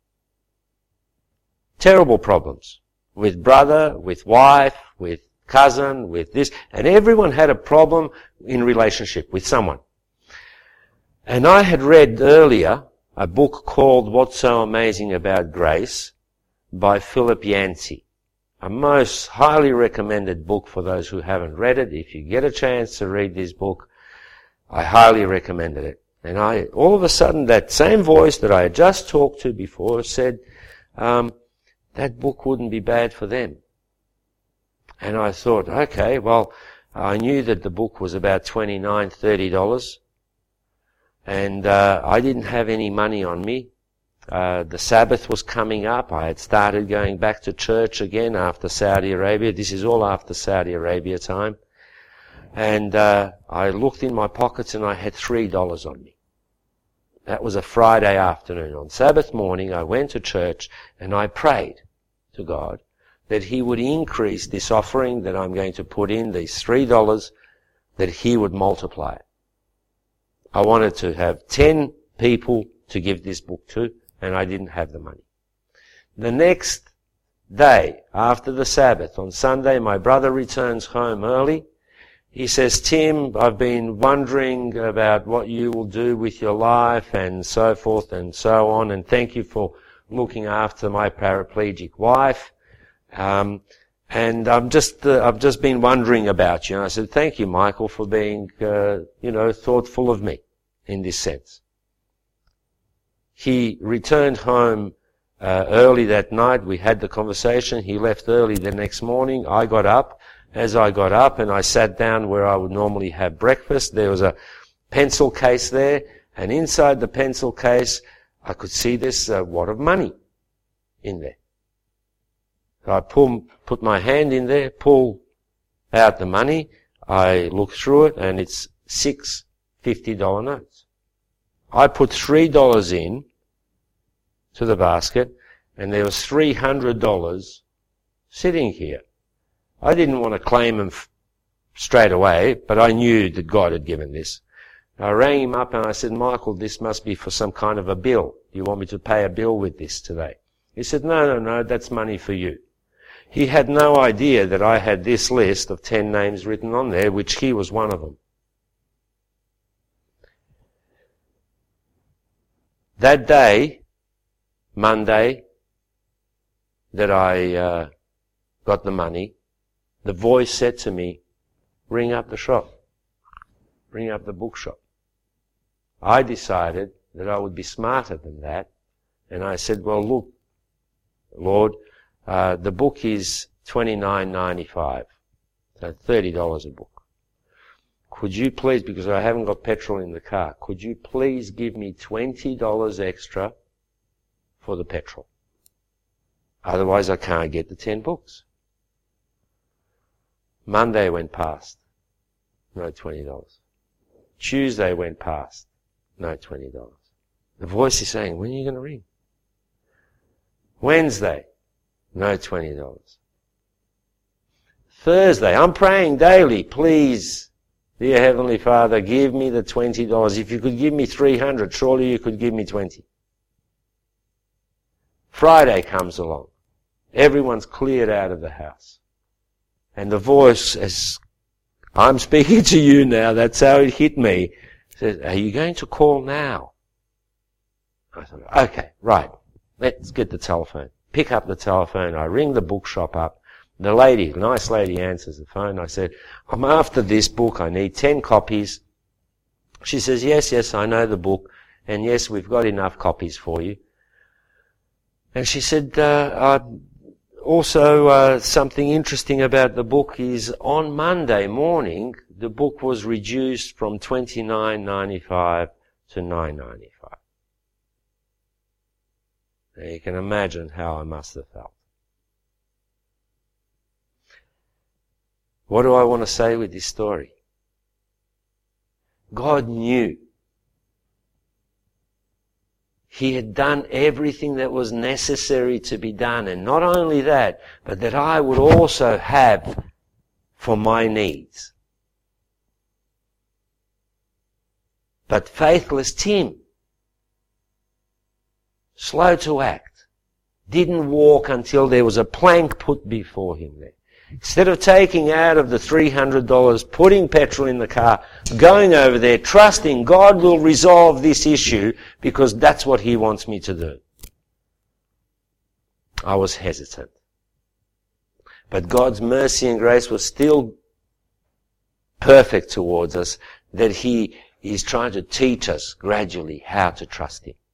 Terrible problems. With brother, with wife, with cousin, with this. And everyone had a problem in relationship with someone. And I had read earlier a book called What's So Amazing About Grace by Philip Yancey. A most highly recommended book for those who haven't read it. If you get a chance to read this book, I highly recommended it. And I, all of a sudden, that same voice that I had just talked to before said, um, that book wouldn't be bad for them. And I thought, okay, well, I knew that the book was about twenty-nine dollars, thirty dollars. And uh, I didn't have any money on me. Uh, the Sabbath was coming up. I had started going back to church again after Saudi Arabia. This is all after Saudi Arabia time. And uh, I looked in my pockets and I had three dollars on me. That was a Friday afternoon. On Sabbath morning, I went to church and I prayed to God that he would increase this offering that I'm going to put in, these three dollars, that he would multiply it. I wanted to have ten people to give this book to, and I didn't have the money. The next day, after the Sabbath, on Sunday, my brother returns home early. He says, Tim, I've been wondering about what you will do with your life and so forth and so on, and thank you for looking after my paraplegic wife. Um, and I'm just, uh, I've just been wondering about you. And I said, thank you, Michael, for being, uh, you know, thoughtful of me in this sense. He returned home uh, early that night. We had the conversation. He left early the next morning. I got up. As I got up and I sat down where I would normally have breakfast, there was a pencil case there, and inside the pencil case, I could see this uh, wad of money in there. So I pull, put my hand in there, pull out the money. I look through it, and it's six fifty dollar notes. I put three dollars in to the basket, and there was three hundred dollars sitting here. I didn't want to claim them f- straight away, but I knew that God had given this. I rang him up and I said, Michael, this must be for some kind of a bill. Do you want me to pay a bill with this today? He said, no, no, no, that's money for you. He had no idea that I had this list of ten names written on there, which he was one of them. That day, Monday, that I uh, got the money, the voice said to me, ring up the shop. Ring up the bookshop. I decided that I would be smarter than that. And I said, well, look, Lord, uh, the book is twenty-nine ninety-five. So thirty dollars a book. Could you please, because I haven't got petrol in the car, could you please give me twenty dollars extra for the petrol? Otherwise I can't get the ten books. Monday went past. No twenty dollars. Tuesday went past. No twenty dollars. The voice is saying, when are you going to ring? Wednesday. No twenty dollars. Thursday. I'm praying daily. Please, dear Heavenly Father, give me the twenty dollars. If you could give me three hundred, surely you could give me twenty. Friday comes along. Everyone's cleared out of the house. And the voice, as I'm speaking to you now, that's how it hit me, says, are you going to call now? I thought, okay, right. Let's get the telephone. Pick up the telephone. I ring the bookshop up. The lady, the nice lady, answers the phone. I said, I'm after this book. I need ten copies. She says, yes, yes, I know the book. And yes, we've got enough copies for you. And she said, uh, uh also uh, something interesting about the book is on Monday morning, the book was reduced from twenty-nine ninety-five to nine ninety-five. Now you can imagine how I must have felt. What do I want to say with this story? God knew. He had done everything that was necessary to be done. And not only that, but that I would also have for my needs. But faithless Tim, slow to act, didn't walk until there was a plank put before him there. Instead of taking out of the three hundred dollars, putting petrol in the car, going over there, trusting God will resolve this issue because that's what He wants me to do. I was hesitant. But God's mercy and grace was still perfect towards us, that He is trying to teach us gradually how to trust Him.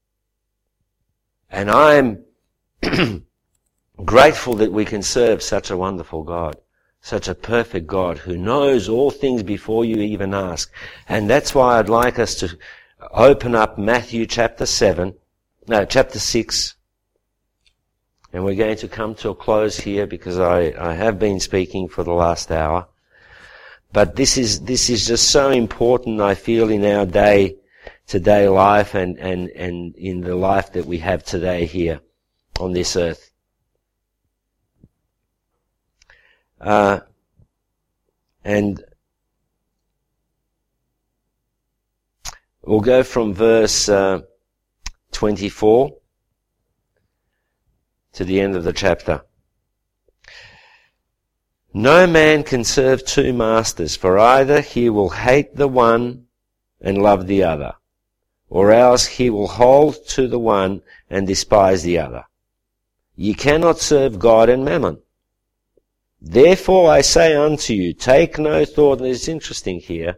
And I'm grateful that we can serve such a wonderful God, such a perfect God who knows all things before you even ask. And that's why I'd like us to open up Matthew chapter seven, no, chapter six. And we're going to come to a close here because I, I have been speaking for the last hour. But this is, this is just so important, I feel, in our day to day life and, and, and in the life that we have today here on this earth. Uh, and we'll go from verse uh, twenty-four to the end of the chapter. No man can serve two masters, for either he will hate the one and love the other, or else he will hold to the one and despise the other. Ye cannot serve God and mammon. Therefore I say unto you, take no thought. And it's interesting here.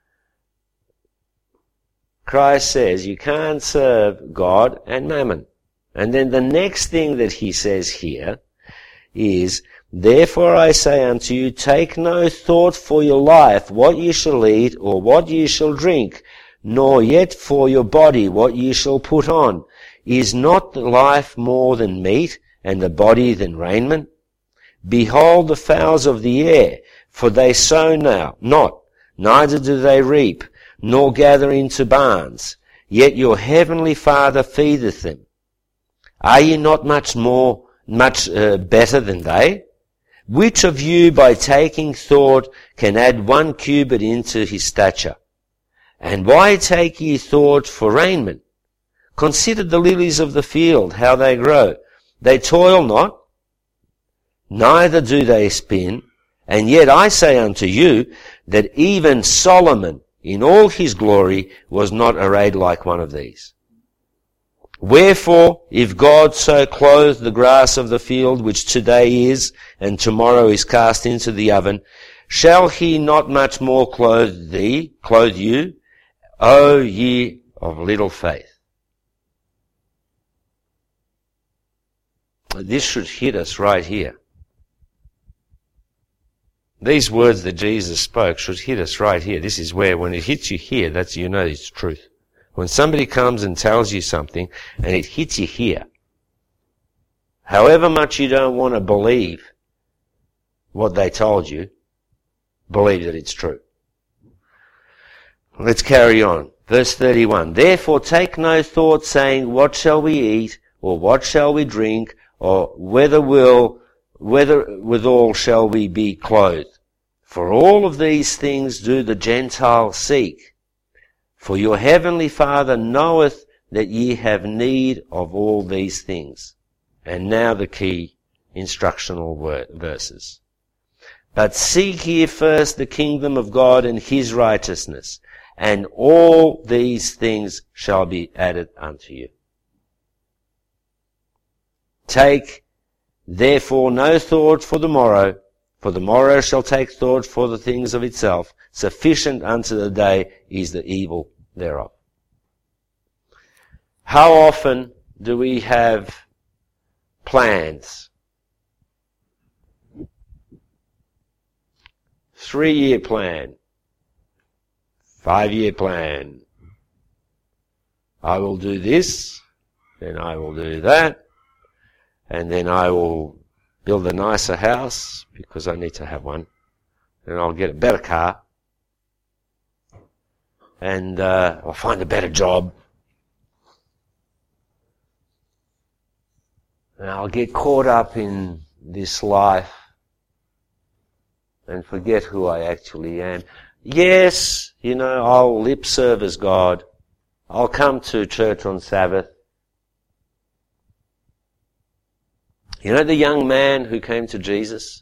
Christ says you can't serve God and mammon. And then the next thing that he says here is, therefore I say unto you, take no thought for your life, what ye shall eat or what ye shall drink, nor yet for your body what ye shall put on. Is not the life more than meat, and the body than raiment? Behold the fowls of the air, for they sow now not, neither do they reap, nor gather into barns, yet your heavenly Father feedeth them. Are ye not much more, much uh, better than they? Which of you by taking thought can add one cubit into his stature? And why take ye thought for raiment? Consider the lilies of the field, how they grow. They toil not, neither do they spin, and yet I say unto you that even Solomon in all his glory was not arrayed like one of these. Wherefore, if God so clothe the grass of the field, which today is, and tomorrow is cast into the oven, shall he not much more clothe thee, clothe you, O ye of little faith? This should hit us right here. These words that Jesus spoke should hit us right here. This is where, when it hits you here, that's, you know, it's truth. When somebody comes and tells you something and it hits you here, however much you don't want to believe what they told you, believe that it's true. Let's carry on. Verse thirty-one. Therefore take no thought saying, what shall we eat, or what shall we drink, or whether will, whether withal shall we be clothed? For all of these things do the Gentiles seek. For your heavenly Father knoweth that ye have need of all these things. And now the key instructional word, verses. But seek ye first the kingdom of God and his righteousness, and all these things shall be added unto you. Take therefore no thought for the morrow, for the morrow shall take thought for the things of itself. Sufficient unto the day is the evil thereof. How often do we have plans? Three-year plan. Five-year plan. I will do this, then I will do that, and then I will build a nicer house, because I need to have one, and I'll get a better car, and uh, I'll find a better job, and I'll get caught up in this life and forget who I actually am. Yes, you know, I'll lip service God. I'll come to church on Sabbath. You know the young man who came to Jesus?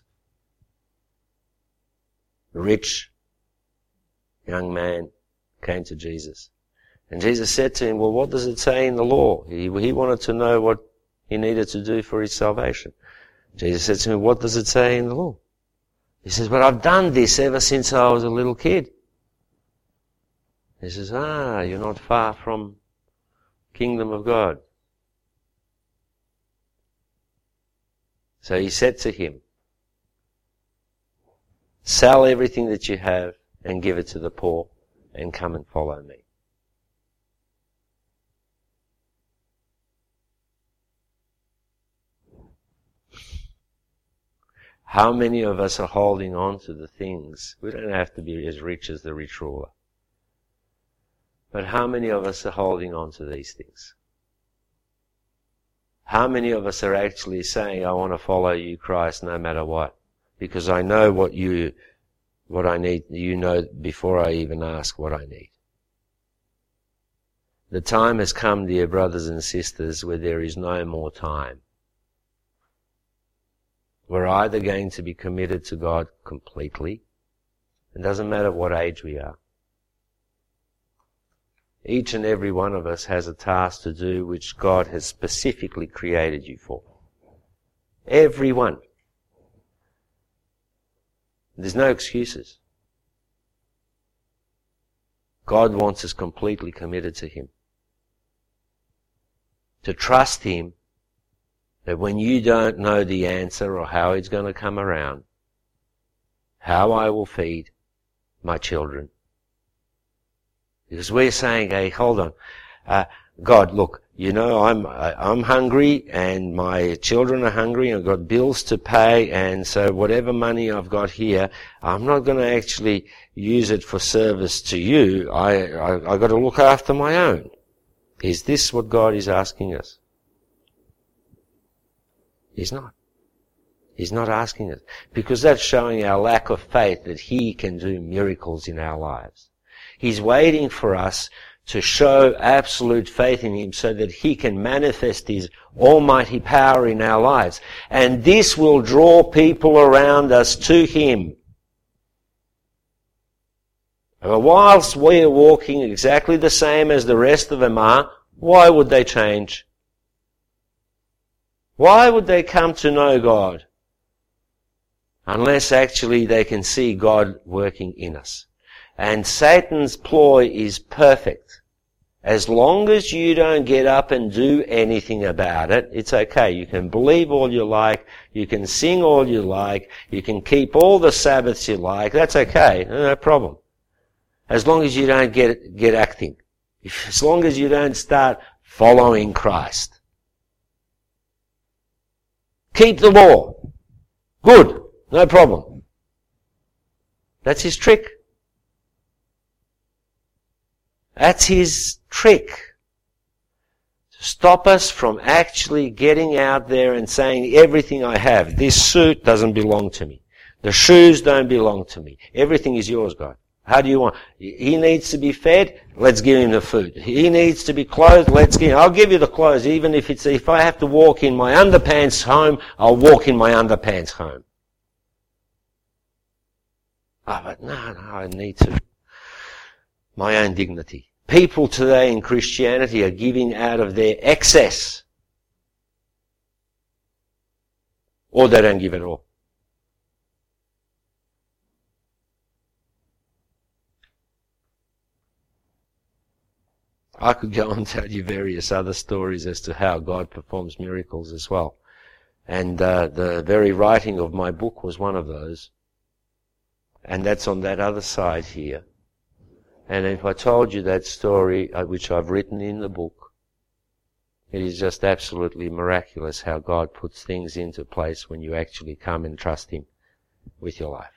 The rich young man came to Jesus. And Jesus said to him, well, what does it say in the law? He, he wanted to know what he needed to do for his salvation. Jesus said to him, what does it say in the law? He says, but I've done this ever since I was a little kid. He says, ah, you're not far from the kingdom of God. So he said to him, sell everything that you have and give it to the poor and come and follow me. How many of us are holding on to the things? We don't have to be as rich as the rich ruler. But how many of us are holding on to these things? How many of us are actually saying, I want to follow you, Christ, no matter what? Because I know what you, what I need, you know before I even ask what I need. The time has come, dear brothers and sisters, where there is no more time. We're either going to be committed to God completely. It doesn't matter what age we are. Each and every one of us has a task to do which God has specifically created you for. Everyone. There's no excuses. God wants us completely committed to Him. To trust Him that when you don't know the answer or how it's going to come around, how I will feed my children. Because we're saying, hey, hold on, uh, God, look, you know, I'm I'm hungry and my children are hungry and I've got bills to pay, and so whatever money I've got here, I'm not going to actually use it for service to you. I, I I've got to look after my own. Is this what God is asking us? He's not. He's not asking us. Because that's showing our lack of faith that He can do miracles in our lives. He's waiting for us to show absolute faith in Him so that He can manifest His almighty power in our lives. And this will draw people around us to Him. But whilst we are walking exactly the same as the rest of them are, why would they change? Why would they come to know God? Unless actually they can see God working in us. And Satan's ploy is perfect. As long as you don't get up and do anything about it, it's okay. You can believe all you like, you can sing all you like, you can keep all the Sabbaths you like, that's okay, no problem. As long as you don't get get acting. As long as you don't start following Christ. Keep the law. Good. No problem. That's his trick. That's his trick. To stop us from actually getting out there and saying, everything I have, this suit doesn't belong to me. The shoes don't belong to me. Everything is yours, God. How do you want? He needs to be fed, let's give him the food. He needs to be clothed, let's give him. I'll give you the clothes, even if it's, if I have to walk in my underpants home, I'll walk in my underpants home. Oh, but no, no, I need to. My own dignity. People today in Christianity are giving out of their excess. Or they don't give at all. I could go on and tell you various other stories as to how God performs miracles as well. And uh, the very writing of my book was one of those. And that's on that other side here. And if I told you that story, uh, which I've written in the book, it is just absolutely miraculous how God puts things into place when you actually come and trust Him with your life.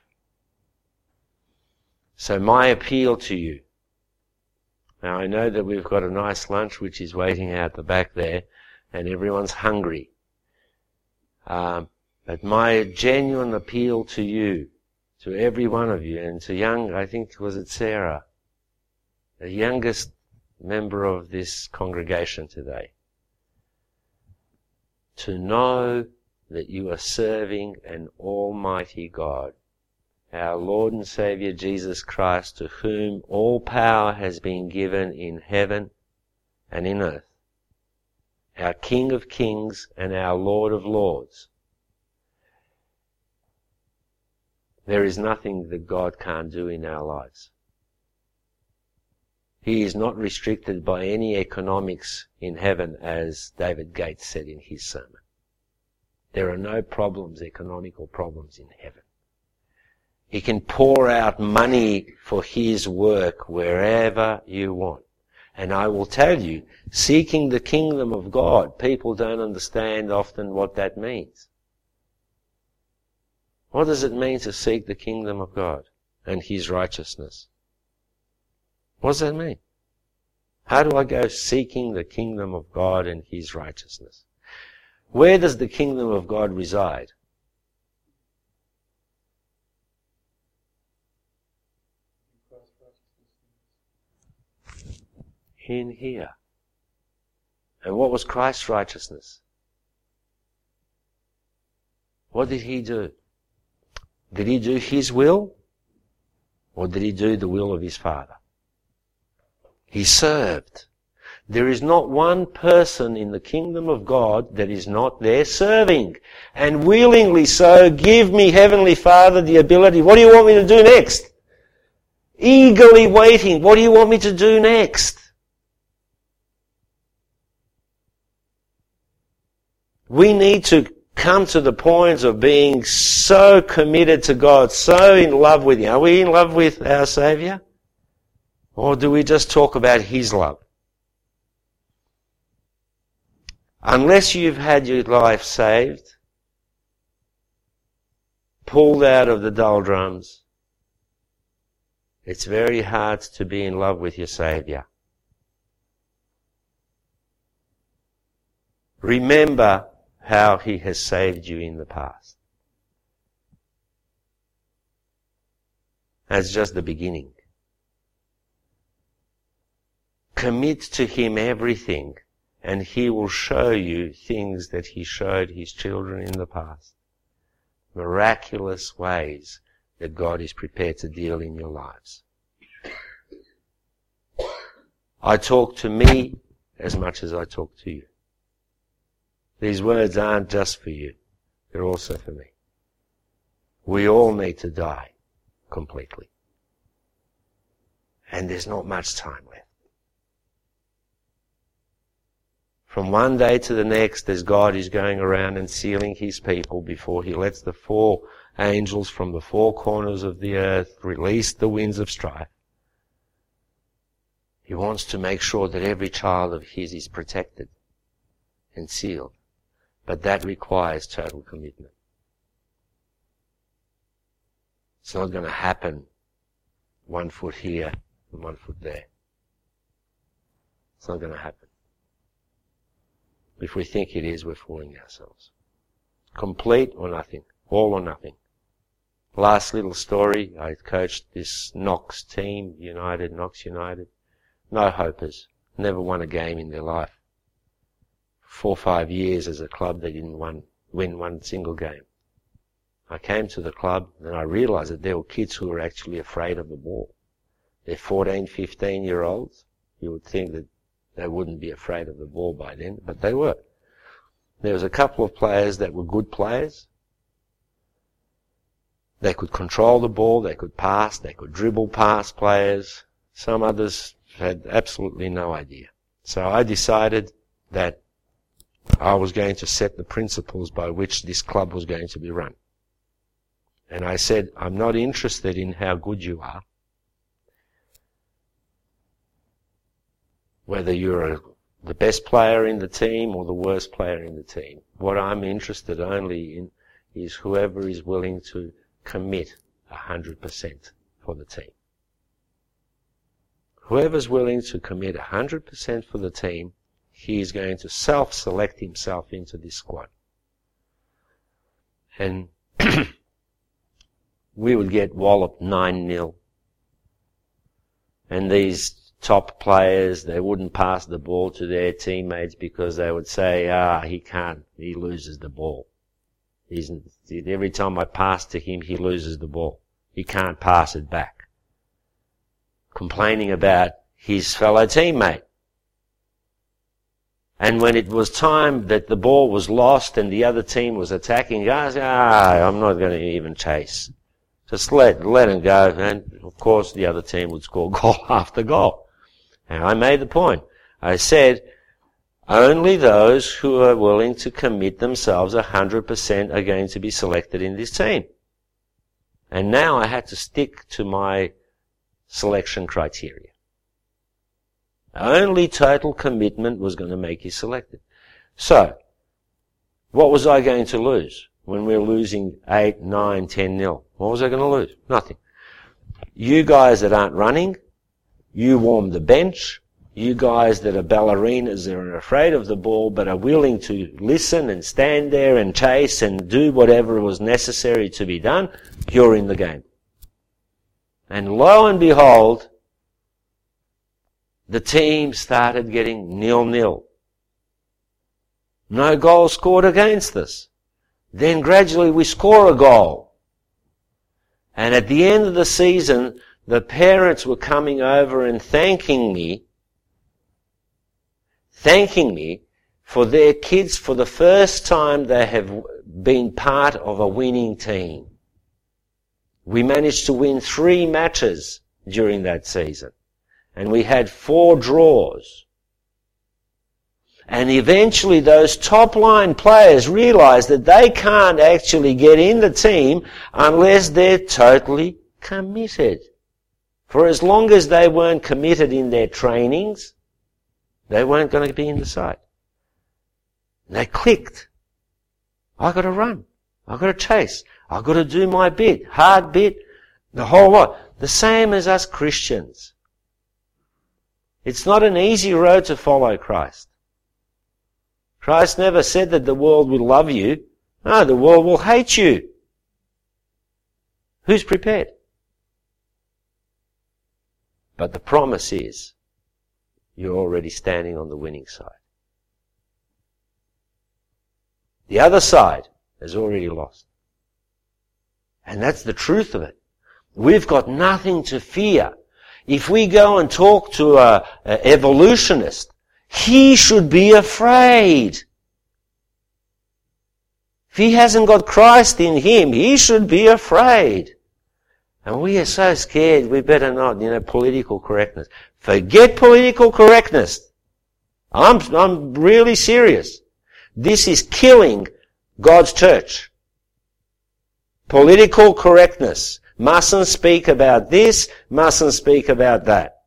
So my appeal to you, now I know that we've got a nice lunch which is waiting out the back there, and everyone's hungry. Um, but my genuine appeal to you, to every one of you, and to young, I think, was it Sarah, the youngest member of this congregation today, to know that you are serving an almighty God, our Lord and Saviour Jesus Christ, to whom all power has been given in heaven and in earth, our King of Kings and our Lord of Lords. There is nothing that God can't do in our lives. He is not restricted by any economics in heaven, as David Gates said in his sermon. There are no problems, economical problems in heaven. He can pour out money for His work wherever you want. And I will tell you, seeking the kingdom of God, people don't understand often what that means. What does it mean to seek the kingdom of God and His righteousness? What does that mean? How do I go seeking the kingdom of God and His righteousness? Where does the kingdom of God reside? In here. And what was Christ's righteousness? What did He do? Did He do His will? Or did He do the will of His Father? He served. There is not one person in the kingdom of God that is not there serving. And willingly so, give me, Heavenly Father, the ability. What do you want me to do next? Eagerly waiting. What do you want me to do next? We need to come to the point of being so committed to God, so in love with Him. Are we in love with our Saviour? Or do we just talk about His love? Unless you've had your life saved, pulled out of the doldrums, it's very hard to be in love with your Saviour. Remember how He has saved you in the past. That's just the beginning. Commit to Him everything, and He will show you things that He showed His children in the past. Miraculous ways that God is prepared to deal in your lives. I talk to me as much as I talk to you. These words aren't just for you. They're also for me. We all need to die completely. And there's not much time left. From one day to the next, as God is going around and sealing His people before He lets the four angels from the four corners of the earth release the winds of strife, He wants to make sure that every child of His is protected and sealed. But that requires total commitment. It's not going to happen one foot here and one foot there. It's not going to happen. If we think it is, we're fooling ourselves. Complete or nothing. All or nothing. Last little story, I coached this Knox team, United, Knox United. No hopers. Never won a game in their life. Four or five years as a club, they didn't win, win one single game. I came to the club and I realized that there were kids who were actually afraid of the ball. They're fourteen, fifteen year olds. You would think that they wouldn't be afraid of the ball by then, but they were. There was a couple of players that were good players. They could control the ball, they could pass, they could dribble past players. Some others had absolutely no idea. So I decided that I was going to set the principles by which this club was going to be run. And I said, I'm not interested in how good you are, whether you're a, the best player in the team or the worst player in the team. What I'm interested only in is whoever is willing to commit one hundred percent for the team. Whoever's willing to commit one hundred percent for the team, he is going to self-select himself into this squad. And we would get walloped nine nil. And these top players, they wouldn't pass the ball to their teammates because they would say, ah, he can't, he loses the ball. He's, every time I pass to him, he loses the ball. He can't pass it back. Complaining about his fellow teammate. And when it was time that the ball was lost and the other team was attacking, guys, ah, I'm not going to even chase. Just let, let him go. And of course the other team would score goal after goal. And I made the point. I said, only those who are willing to commit themselves one hundred percent are going to be selected in this team. And now I had to stick to my selection criteria. Only total commitment was going to make you selected. So, what was I going to lose when we were losing eight, nine, ten nil? What was I going to lose? Nothing. You guys that aren't running, you warm the bench. You guys that are ballerinas that are afraid of the ball but are willing to listen and stand there and chase and do whatever was necessary to be done, you're in the game. And lo and behold, the team started getting nil-nil. No goal scored against us. Then gradually we score a goal. And at the end of the season, the parents were coming over and thanking me, thanking me for their kids for the first time they have been part of a winning team. We managed to win three matches during that season. And we had four draws. And eventually those top line players realized that they can't actually get in the team unless they're totally committed. For as long as they weren't committed in their trainings, they weren't going to be in the side. They clicked. I got to run. I got to chase. I got to do my bit, hard bit, the whole lot. The same as us Christians. It's not an easy road to follow Christ. Christ never said that the world will love you. No, the world will hate you. Who's prepared? But the promise is, you're already standing on the winning side. The other side has already lost. And that's the truth of it. We've got nothing to fear. If we go and talk to a, a evolutionist, he should be afraid. If he hasn't got Christ in him, he should be afraid. And we are so scared, we better not, you know, political correctness. Forget political correctness. I'm, I'm really serious. This is killing God's church. Political correctness. Mustn't speak about this, mustn't speak about that.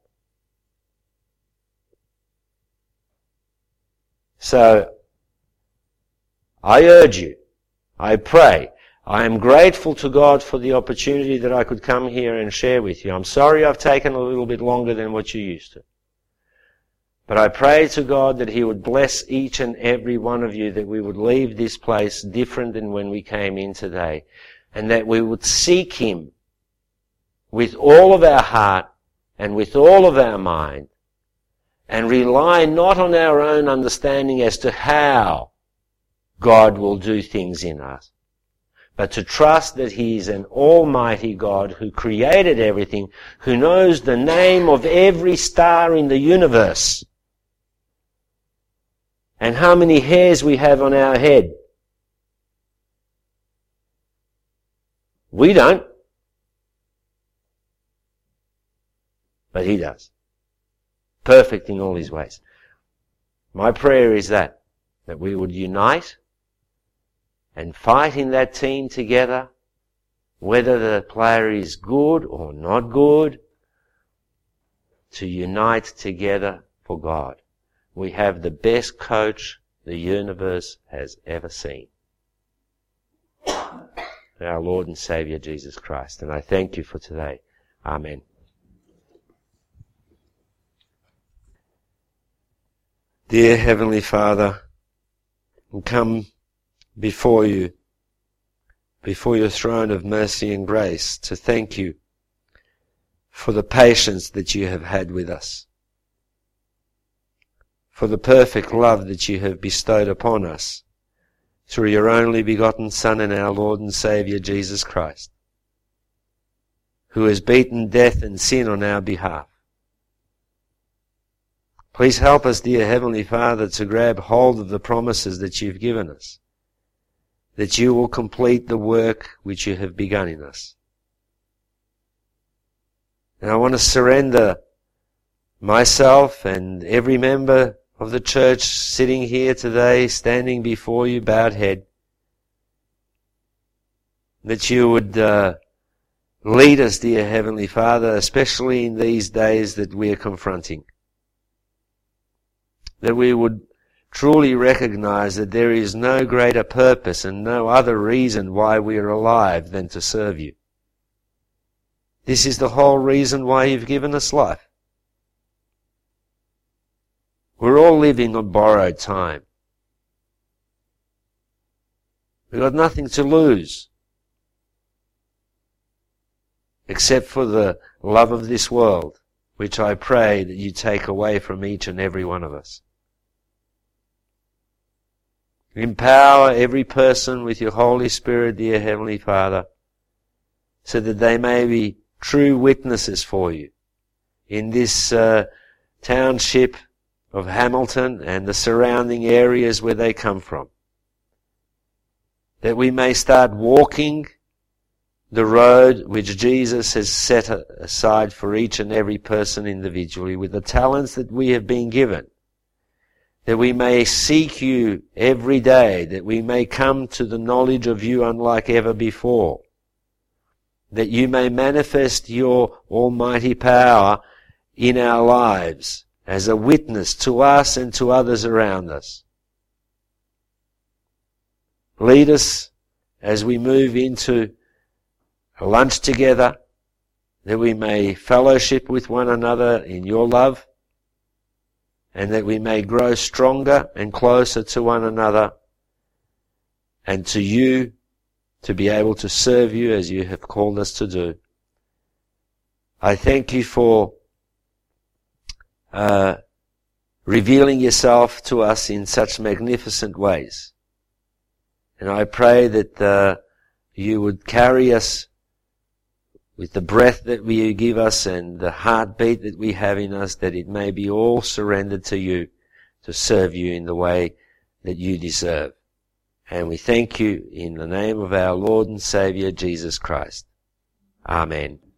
So, I urge you, I pray, I am grateful to God for the opportunity that I could come here and share with you. I'm sorry I've taken a little bit longer than what you used to. But I pray to God that He would bless each and every one of you, that we would leave this place different than when we came in today, and that we would seek Him with all of our heart and with all of our mind, and rely not on our own understanding as to how God will do things in us, but to trust that He is an almighty God who created everything, who knows the name of every star in the universe, and how many hairs we have on our head. We don't. But He does. Perfect in all His ways. My prayer is that, that we would unite and fight in that team together, whether the player is good or not good, to unite together for God. We have the best coach the universe has ever seen. Our Lord and Saviour Jesus Christ. And I thank you for today. Amen. Dear Heavenly Father, we come before you, before your throne of mercy and grace, to thank you for the patience that you have had with us, for the perfect love that you have bestowed upon us through your only begotten Son and our Lord and Saviour Jesus Christ, who has beaten death and sin on our behalf. Please help us, dear Heavenly Father, to grab hold of the promises that you've given us, that you will complete the work which you have begun in us. And I want to surrender myself and every member of the church sitting here today, standing before you, bowed head, that you would uh, lead us, dear Heavenly Father, especially in these days that we are confronting. That we would truly recognize that there is no greater purpose and no other reason why we are alive than to serve you. This is the whole reason why you've given us life. We're all living on borrowed time. We've got nothing to lose except for the love of this world, which I pray that you take away from each and every one of us. Empower every person with your Holy Spirit, dear Heavenly Father, so that they may be true witnesses for you in this uh, township of Hamilton and the surrounding areas where they come from. That we may start walking the road which Jesus has set aside for each and every person individually with the talents that we have been given. That we may seek you every day, that we may come to the knowledge of you unlike ever before. That you may manifest your almighty power in our lives as a witness to us and to others around us. Lead us as we move into a lunch together, that we may fellowship with one another in your love, and that we may grow stronger and closer to one another and to you, to be able to serve you as you have called us to do. I thank you for uh, revealing yourself to us in such magnificent ways. And I pray that uh, you would carry us with the breath that you give us and the heartbeat that we have in us, that it may be all surrendered to you to serve you in the way that you deserve. And we thank you in the name of our Lord and Saviour Jesus Christ. Amen.